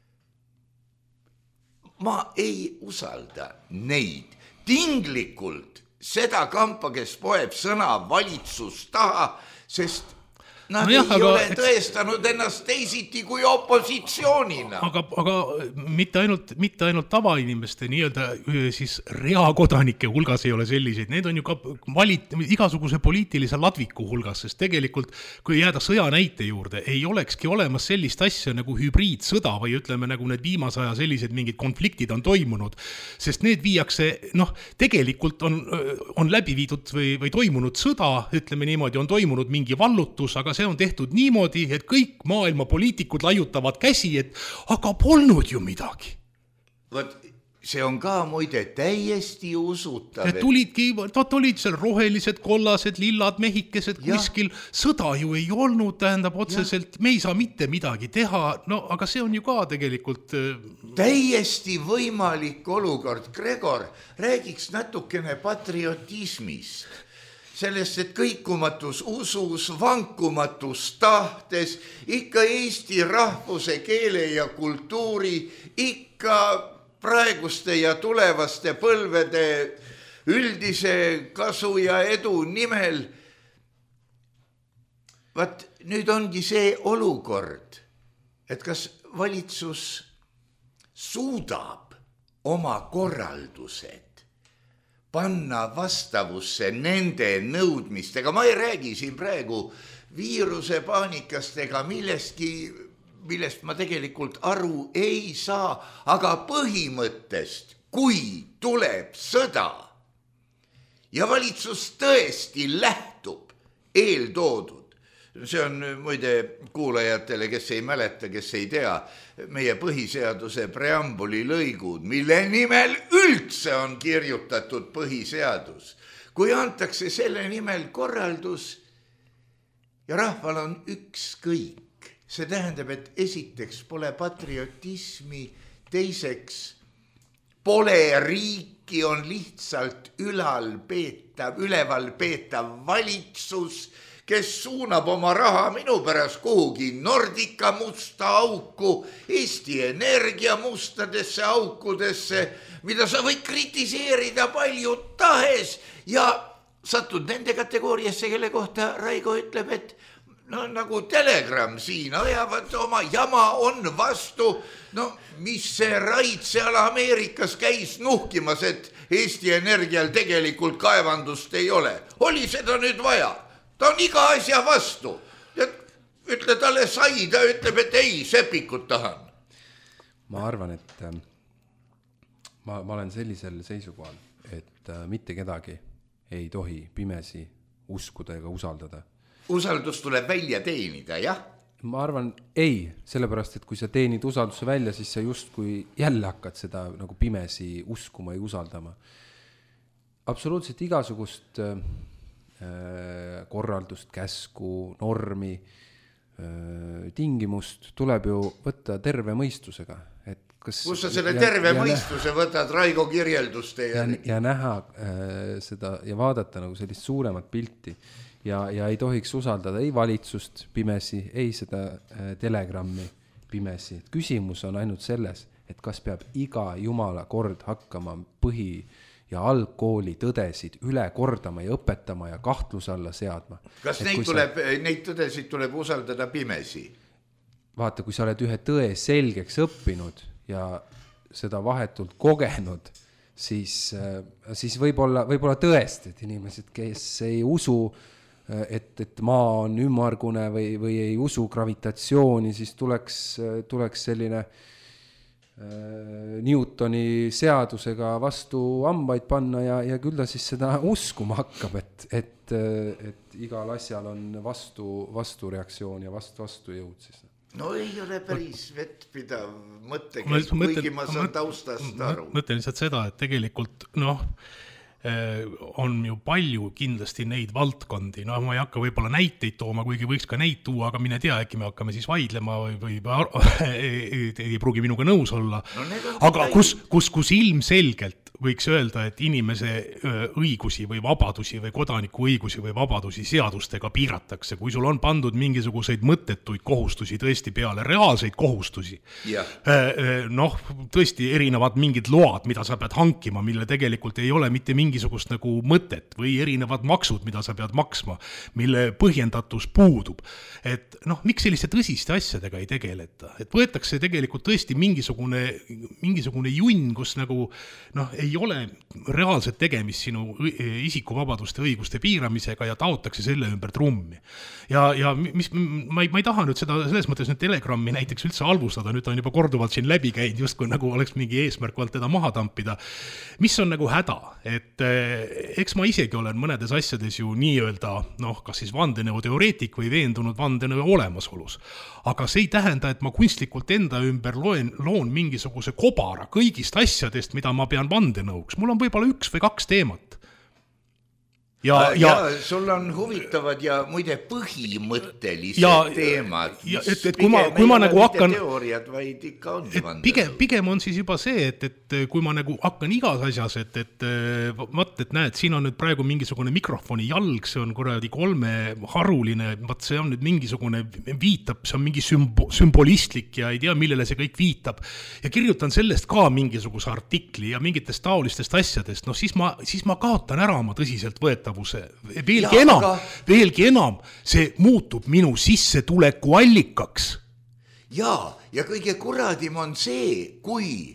Ma ei usalda neid. Tinglikult seda kampa, kes poeb sõna valitsus taha, sest nad no jah, ei aga, ole tõestanud ennast teisiti kui opositsioonina. Aga, aga mitte ainult, mitte ainult tavainimeste nii-öelda siis reakodanike hulgas ei ole selliseid. Need on ju ka valit, igasuguse poliitilise ladviku hulgas, sest tegelikult, kui jääda sõja näite juurde, ei olekski olemas sellist asja nagu hübriidsõda või ütleme, nagu need viimase aja sellised mingid konfliktid on toimunud. Sest need viiakse, noh, tegelikult on, on läbi viidud või, või toimunud sõda, ütleme niimoodi, on toimunud mingi vallutus, aga see on tehtud niimoodi, et kõik maailma poliitikud laiutavad käsi, et aga polnud ju midagi. Võt, see on ka muide täiesti usutav. Et tulidki, vaat olid seal rohelised, kollased, lillad, mehikesed kuskil. Sõda ju ei olnud, tähendab otseselt, ja. Me ei saa mitte midagi teha, no aga see on ju ka tegelikult... Täiesti võimalik olukord. Gregor, räägiks natukene patriotismist. Sellest, et kõikumatus usus, vankumatus tahtes, ikka Eesti rahvuse, keele ja kultuuri, ikka praeguste ja tulevaste põlvede üldise kasu ja edu nimel. Vaat nüüd ongi see olukord, et kas valitsus suudab oma korraldused panna vastavusse nende nõudmistega. Ma ei räägi siin praegu viiruse paanikast ega millestki, millest ma tegelikult aru ei saa, aga põhimõttest, kui tuleb sõda ja valitsus tõesti lähtub eeltoodud. See on muide kuulajatele, kes ei mäleta, kes ei tea, meie põhiseaduse preambuli lõigud, mille nimel üldse on kirjutatud põhiseadus. Kui antakse selle nimel korraldus ja rahval on ükskõik, see tähendab, et esiteks pole patriotismi, teiseks pole riiki, on lihtsalt ülal peetav, üleval peetav valitsus, kes suunab oma raha minu pärast kuhugi Nordica musta auku, Eesti Energia mustadesse aukudesse, mida sa võid kritiseerida palju tahes ja satud nende kategooriasse, kelle kohta Raigo ütleb, et no nagu Telegram siin ajavad oma jama on vastu, no mis see Raid seal Ameerikas käis nuhkimas, et Eesti Energial tegelikult kaevandust ei ole. Oli seda nüüd vaja? Ta on iga asja vastu. Ütle talle sai, ta ütleb, et ei, sepikut tahan. Ma arvan, et ma, ma olen sellisel seisukohal, et mitte kedagi ei tohi pimesi uskuda ega usaldada. Usaldus tuleb välja teenida, jah? Ma arvan, ei, sellepärast, et kui sa teenid usalduse välja, siis sa just kui jälle hakkad seda nagu pimesi uskuma ja usaldama. Absoluutselt igasugust korraldust, käsku, normi, tingimust tuleb ju võtta terve mõistusega. Et kas, kus sa selle terve ja, mõistuse võtad Raigo kirjelduste ja, ja näha äh, seda ja vaadata nagu sellist suuremat pilti ja, ja ei tohiks usaldada ei valitsust pimesi, ei seda äh, telegrammi pimesi. Et küsimus on ainult selles, et kas peab iga jumala kord hakkama põhi ja algkooli tõdesid üle kordama ja õpetama ja kahtluse alla seadma. Kas neid, tuleb, sa... neid tõdesid tuleb usaldada pimesi? Vaata, kui sa oled ühe tõe selgeks õppinud ja seda vahetult kogenud, siis, siis võib-olla, võib-olla tõesti, et inimesed, kes ei usu, et, et maa on ümmargune või, või ei usu gravitatsiooni, siis tuleks, tuleks selline Newtoni seadusega vastu hambaid panna ja, ja küll ta siis seda uskuma hakkab, et, et, et igal asjal on vastu, vastu reaktsioon ja vastu, vastu jõud siis. No ei ole päris vettpidav mõttekest, kuigi ma saan taustast aru. Mõtlen lihtsalt seda, et tegelikult noh, on ju palju kindlasti neid valdkondi, no ma ei hakka võib-olla näiteid tooma, kuigi võiks ka neid tuua, aga mine tea, äkki me hakkame siis vaidlema või, või ei pruugi minuga nõus olla, no, aga kus, kus, kus ilmselgelt võiks öelda, et inimese õigusi või vabadusi või kodaniku õigusi või vabadusi seadustega piiratakse, kui sul on pandud mingisuguseid mõttetuid kohustusi tõesti peale, reaalseid kohustusi. Noh, tõesti erinevad mingid load, mida sa pead hankima, mille tegelikult ei ole mitte mingisugust nagu mõtet või erinevad maksud, mida sa pead maksma, mille põhjendatus puudub. Et noh, miks selliste tõsiste asjadega ei tegeleta? Et võetakse tegelikult tõesti mingisugune, mingisugune junn, kus nagu noh, ei ole reaalselt tegemist sinu isikuvabaduste õiguste piiramisega ja taotakse selle ümber trummi. Ja, ja mis, ma, ei, ma ei taha nüüd seda selles mõttes nüüd telegrammi näiteks üldse halvustada, nüüd on juba korduvalt siin läbi käinud, just kui nagu oleks mingi eesmärk olnud teda maha tampida. Mis on nagu häda? Et eks ma isegi olen mõnedes asjades ju nii-öelda, noh, kas siis vandenõuteoreetik või veendunud vandenõu olemasolus. Aga see ei tähenda, et ma kunstlikult enda ümber loen, loon mingisuguse kobara kõigist asjadest, mida ma pean vandenõuks. Mul on võib-olla üks või kaks teemat. Ja, ja, ja sul on huvitavad ja muide põhimõttelised ja, teemad. Ja, et, et kui ma, kui ma nagu hakkan... teooriad, vaid ikka on pigem, pigem on siis juba see, et, et kui ma nagu hakkan igas asjas, et, et vaat, et näed, siin on nüüd praegu mingisugune mikrofoni jalg, see on kuradi kolme haruline, vaat see on nüüd mingisugune viitab, see on mingi sümbo, sümbolistlik ja ei tea, millele see kõik viitab. Ja kirjutan sellest ka mingisuguse artikli ja mingitest taolistest asjadest, no siis ma, siis ma kaotan ära oma tõsiselt võeta veelgi ja, enam, aga... veelgi enam, see muutub minu sissetuleku allikaks. ja, ja kõige kuradim on see, kui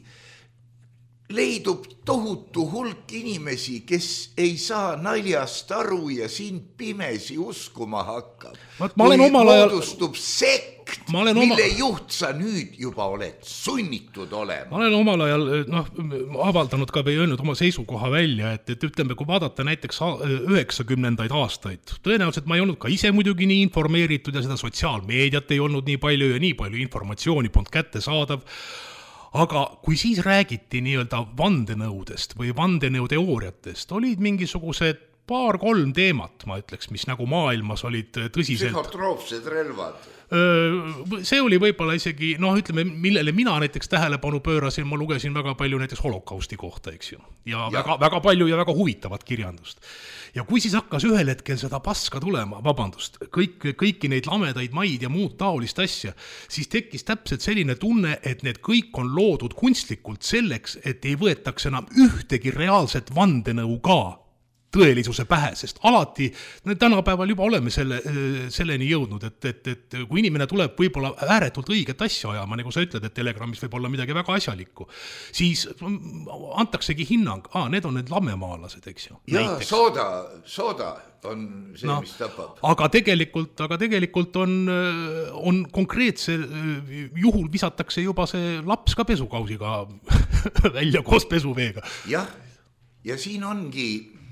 leidub tohutu hulk inimesi, kes ei saa naljast aru ja sind pimesi uskuma hakkab. Vaat, ma olen omal ajal... moodustub sekt, olen mille oma... juht sa nüüd juba oled sunnitud olema. Ma olen omal ajal noh, avaldanud ka või öelnud oma seisukoha välja, et, et ütleme, kui vaadata näiteks üheksakümnendaid aastaid, tõenäoliselt ma ei olnud ka ise muidugi nii informeeritud ja seda sotsiaalmeediat ei olnud nii palju ja nii palju informatsiooni polnud kätte saadav. Aga kui siis räägiti nii-öelda vandenõudest või vandenõuteooriatest, olid mingisugused paar-kolm teemat, ma ütleks, mis nagu maailmas olid tõsiselt... Psühhotroopsed relvad. See oli võib-olla isegi, noh, ütleme, millele mina näiteks tähelepanu pöörasin, ma lugesin väga palju näiteks holokausti kohta, eks ju. Ja, ja. Väga, väga palju ja väga huvitavat kirjandust. Ja kui siis hakkas ühel hetkel seda paska tulema, vabandust, kõik, kõiki neid lamedaid maid ja muud taolist asja, siis tekkis täpselt selline tunne, et need kõik on loodud kunstlikult selleks, et ei võetaks enam ühtegi reaalset vandenõu ka tõelisuse pähe, sest alati, tänapäeval juba oleme selle, selleni jõudnud, et, et, et kui inimene tuleb võib-olla ääretult õiget asja ajama, nagu sa ütled, et Telegrammis võib olla midagi väga asjalikku, siis antaksegi hinnang, aa, need on need lamemaalased, eks ju. Ja, sooda, sooda on see, no, mis tapab. Aga tegelikult, aga tegelikult on, on konkreetse juhul visatakse juba see laps ka pesukausiga välja koos pesuveega. Jah, ja siin ongi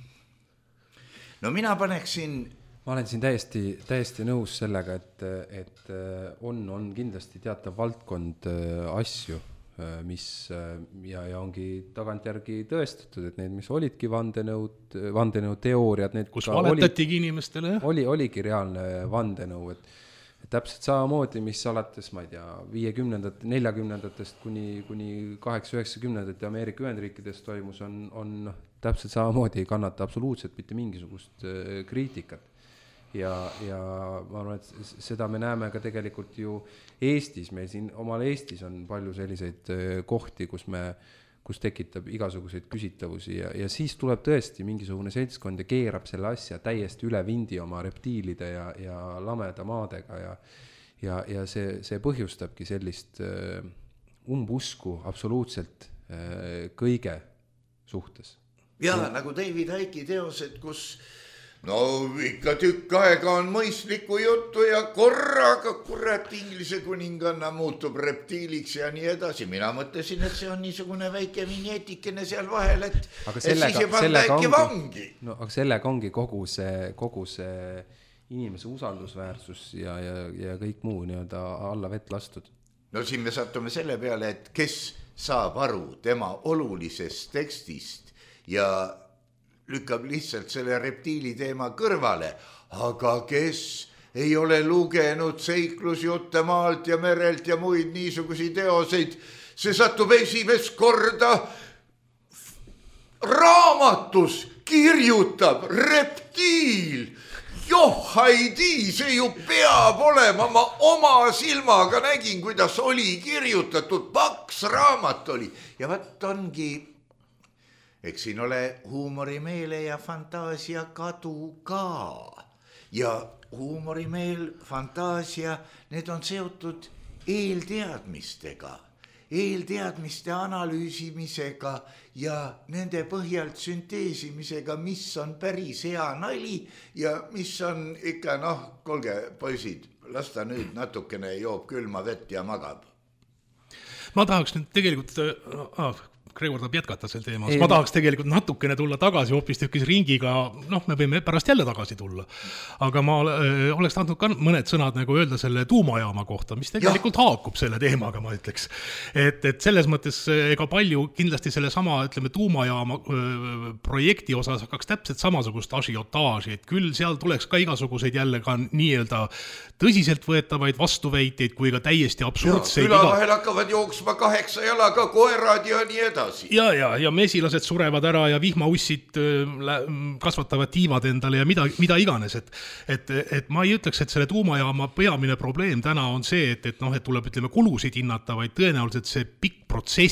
no mina paneksin... Ma olen siin täiesti, täiesti nõus sellega, et, et on, on kindlasti teatav valdkond asju, mis ja, ja ongi tagantjärgi tõestatud, et need, mis olidki vandenõud, vandenõuteooriad, need kus valetatigi inimestele, jah? Oli, oligi reaalne vandenõu, et, et täpselt samamoodi, mis alates, ma ei tea, viiekümnendat, neljakümnendatest kuni, kuni kaheksa üheksakümnendat ja Ameerika Ühendriikides toimus, on, on täpselt samamoodi ei kannata absoluutselt mitte mingisugust kriitikat. Ja, ja ma arvan, et seda me näeme ka tegelikult ju Eestis, meil siin omal Eestis on palju selliseid kohti, kus me, kus tekitab igasuguseid küsitavusi ja, ja siis tuleb tõesti mingisugune seltskond ja keerab selle asja täiesti üle vindi oma reptiilide ja, ja lameda maadega ja, ja, ja see, see põhjustabki sellist umbusku absoluutselt kõige suhtes. Ja, ja nagu David Icke'i teosed, kus no ikka tükk aega on mõistlikku juttu ja korraga kurat Inglise kuninganna muutub reptiiliks ja nii edasi. Mina mõtlesin, et see on niisugune väike vinjetikene seal vahel, et, aga et sellega, siis ei panda äkki ongi, vangi. No, aga sellega ongi kogu see, kogu see inimese usaldusväärsus ja, ja, ja kõik muu nii-öelda alla vett lastud. No siin me sattume selle peale, et kes saab aru tema olulisest tekstist ja lükkab lihtsalt selle reptiili teema kõrvale, aga kes ei ole lugenud seiklusjutte maalt ja merelt ja muid niisugusi teoseid, see satub esimest korda raamatus kirjutab reptiil. Joh, haidi, see ju peab olema, ma oma silmaga nägin, kuidas oli kirjutatud, paks raamat oli ja võtt ongi eks siin ole huumorimeele ja fantaasia kadu ka. Ja huumorimeel, fantaasia, need on seotud eelteadmistega, eelteadmiste analüüsimisega ja nende põhjalt sünteesimisega, mis on päris hea nali ja mis on ikka, noh, kolge poisid, las ta nüüd natukene joob külma vett ja magab. Ma tahaks nüüd tegelikult... Ah, Gregor tahab jätkata sel teemas. Ma tahaks tegelikult natukene tulla tagasi hoopis tükis ringiga, noh, me võime pärast jälle tagasi tulla. Aga ma oleks tahtnud ka mõned sõnad nagu öelda selle tuumajaama kohta, mis tegelikult ja. haakub selle teemaga, ma ütleks. Et, et selles mõttes ega palju kindlasti selle sama, ütleme, tuumajaama projekti osas hakkaks täpselt samasugust asiotaaži, et küll seal tuleks ka igasuguseid jälle ka nii-öelda tõsiselt võetavaid vastuväiteid kui ka täiesti absurdseid. Küla vahel hakkavad jooksma kaheksa jalaga koerad ja nii edasi. Ja, ja, ja mesilased surevad ära ja vihmaussid kasvatavad tiivad endale ja mida, mida iganes. Et, et, et ma ei ütleks, et selle tuumajaama peamine probleem täna on see, et, et, noh, et tuleb ütleme kulusid hinnata, vaid tõenäoliselt see pikk protsess,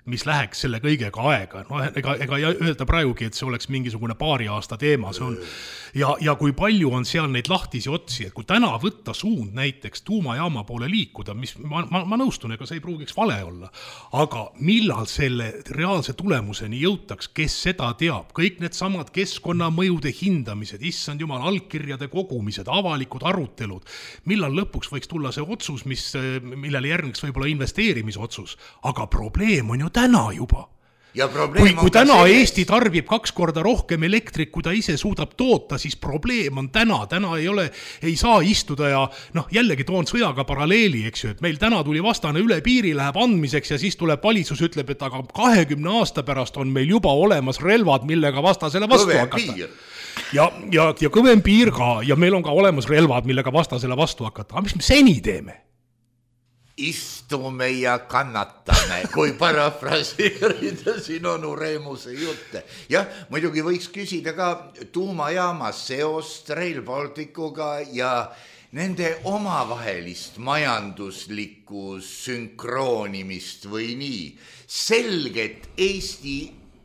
mis läheks selle kõigega aega. No ega, ega öelda praegugi, et see oleks mingisugune paari aasta teema. See on, ja, ja kui palju on seal neid lahtisi otsi, et kui täna võtta suund näiteks tuumajaama poole liikuda, mis ma, ma, ma nõustun, ega see ei pruugiks vale olla, aga millal selle reaalse tulemuseni jõutaks, kes seda teab, kõik need samad keskkonnamõjude hindamised, issand jumal, allkirjade kogumised, avalikud arutelud, millal lõpuks võiks tulla see otsus, mis, millele järgneks võib-olla investeerimisotsus, aga probleem on ju täna juba. Ja kui, kui täna selles... Eesti tarbib kaks korda rohkem elektrit, kui ta ise suudab toota, siis probleem on täna. Täna ei ole, ei saa istuda ja noh, jällegi toon sõjaga paralleeli, eks ju, et meil täna tuli vastane üle piiri, läheb andmiseks ja siis tuleb valitsus, ütleb, et aga kahekümne aasta pärast on meil juba olemas relvad, millega vastasele vastu kõvem hakata. Piir. Ja, ja, ja kõvem piir ka ja meil on ka olemas relvad, millega vastasele vastu hakata. Aga mis me seni teeme? Istume ja kannatame, kui parafraseerida siin onu Reemuse jutte. Jah, muidugi võiks küsida ka tuumajaamas seost Rail Balticuga ja nende omavahelist majanduslikku sünkroonimist või nii. Selget Eesti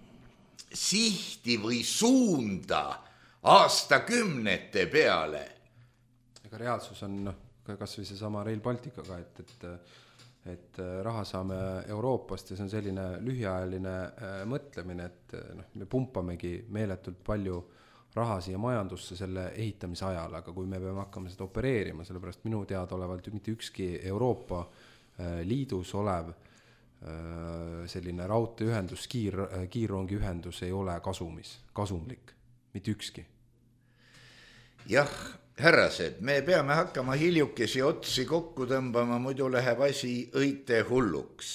sihti või suunda aastakümnete peale. Ega reaalsus on noh, kas või see sama Rail Balticaga, et, et, et raha saame Euroopast ja see on selline lühiajaline mõtlemine, et noh, me pumpamegi meeletult palju raha siia majandusse selle ehitamise ajal, aga kui me peame hakkama seda opereerima, sellepärast minu teada olevalt mitte ükski Euroopa Liidus olev selline raudteeühendus, kiir, kiirrongiühendus ei ole kasumis, kasumlik, mitte ükski. Jah, härrased, me peame hakkama hiljukesi otsi kokku tõmbama, muidu läheb asi õite hulluks.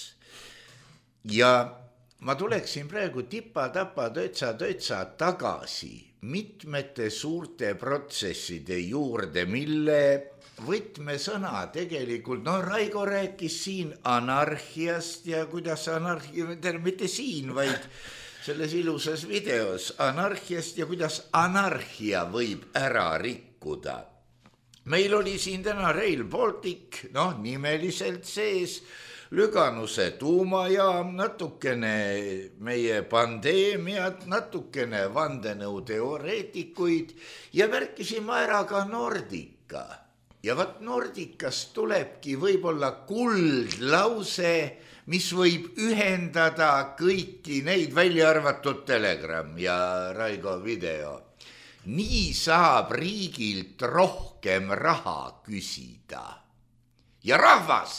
Ja ma tuleksin praegu tipa-tapa tötsa-tötsa tagasi mitmete suurte protsesside juurde, mille võtmesõna tegelikult, no Raigo rääkis siin anarhiast ja kuidas anarhia, mitte siin, vaid selles ilusas videos anarhiast ja kuidas anarhia võib ära rikkuda. Meil oli siin täna Rail Baltic, noh, nimeliselt sees, Lüganuse tuumajaam, natukene meie pandeemiat, natukene vandenõuteoreetikuid ja märkisime ära ka Nordica. Ja vat Nordicast tulebki võib-olla kuldlause, mis võib ühendada kõiki neid välja arvatud Telegram ja Raigo video. Nii saab riigilt rohkem raha küsida. Ja rahvas,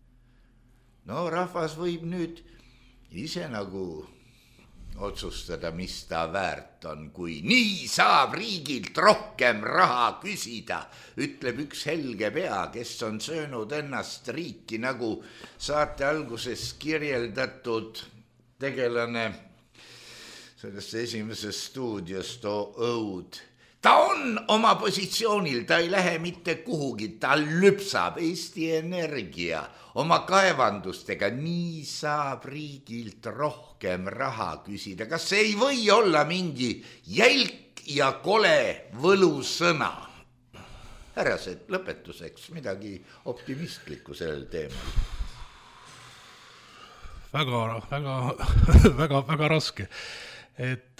no rahvas võib nüüd ise nagu otsustada, mis ta väärt on, kui nii saab riigilt rohkem raha küsida, ütleb üks helge pea, kes on söönud ennast riiki, nagu saate alguses kirjeldatud tegelane sellest esimesest stuudiost õud. Ta on oma positsioonil, ta ei lähe mitte kuhugi, ta lüpsab Eesti Energia oma kaevandustega, nii saab riigilt rohkem raha küsida. Kas see ei või olla mingi jälk ja kole võlusõna? Härrased, lõpetuseks midagi optimistlikku sellel teemal. Väga, väga, väga, väga raske. Et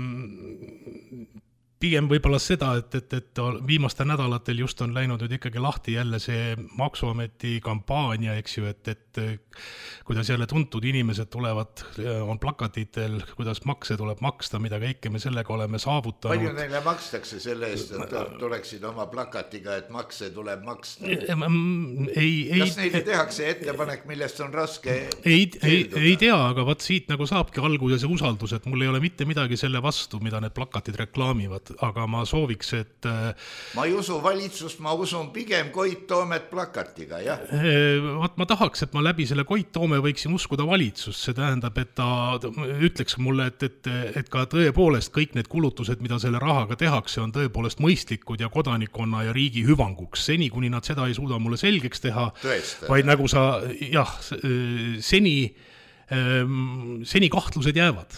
pigem võib-olla seda, et, et, et viimastel nädalatel just on läinud nüüd ikkagi lahti jälle see maksuameti kampaania, eks ju, et, et kuidas jälle tuntud inimesed tulevad, on plakatitel, kuidas makse tuleb maksta, mida kõike me sellega oleme saavutanud. Palju neile makstakse selle eest, et tuleksid oma plakatiga, et makse tuleb maksta? Ei, ei, Kas neile tehakse ettepanek, millest on raske ei, ei, ei tea, aga vaat siit nagu saabki alguse see usaldus, et mul ei ole mitte midagi selle vastu, mida need plakatid reklaamivad, aga ma sooviks, et ma ei usu valitsust, ma usun pigem Koit Toomet plakatiga, jah. Vaat ma tahaks, et ma läbi selle Koit Toome võiksin uskuda valitsust, see tähendab, et ta ütleks mulle, et, et, et ka tõepoolest kõik need kulutused, mida selle rahaga tehakse, on tõepoolest mõistlikud ja kodanikkonna ja riigi hüvanguks. Seni, kuni nad seda ei suuda mulle selgeks teha, Tõesta. vaid nagu sa, jah, seni, seni kahtlused jäävad.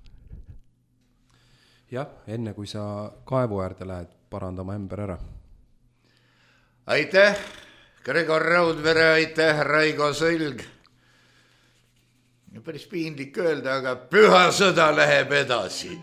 Jah, enne kui sa kaevu äärde lähed, parandama ümber ära. Aitäh, Gregor Raudvere, aitäh, Raigo Sõlg. päris piinlik öelda, aga püha sõda läheb edasi.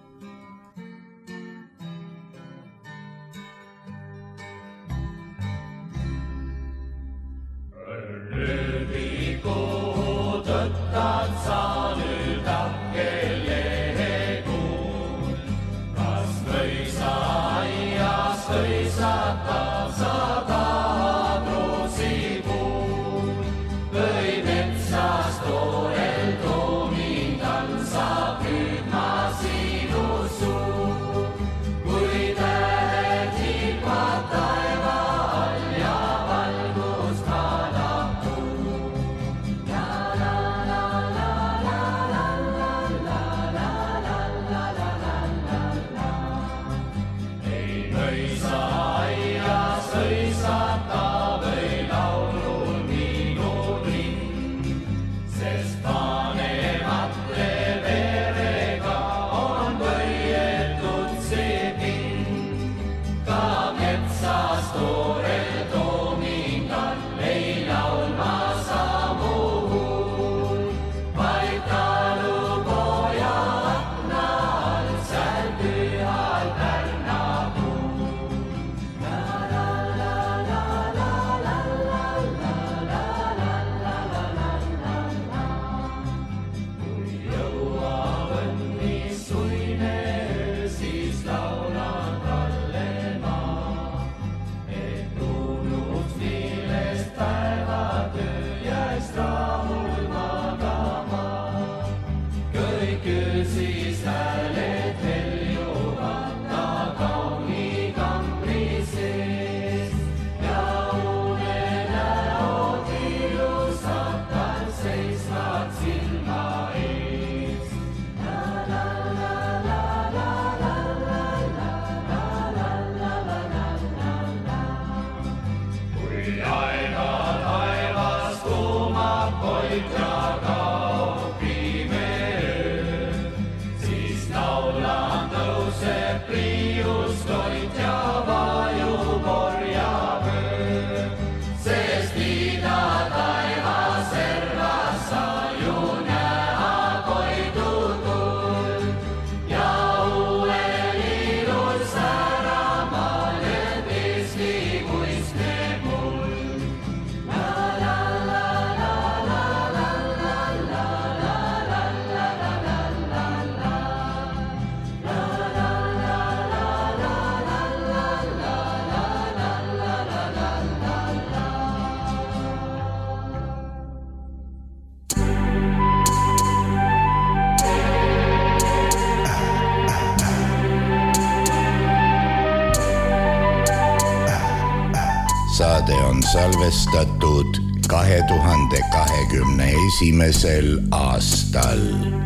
Saade on salvestatud kahe tuhande kahekümne esimesel aastal.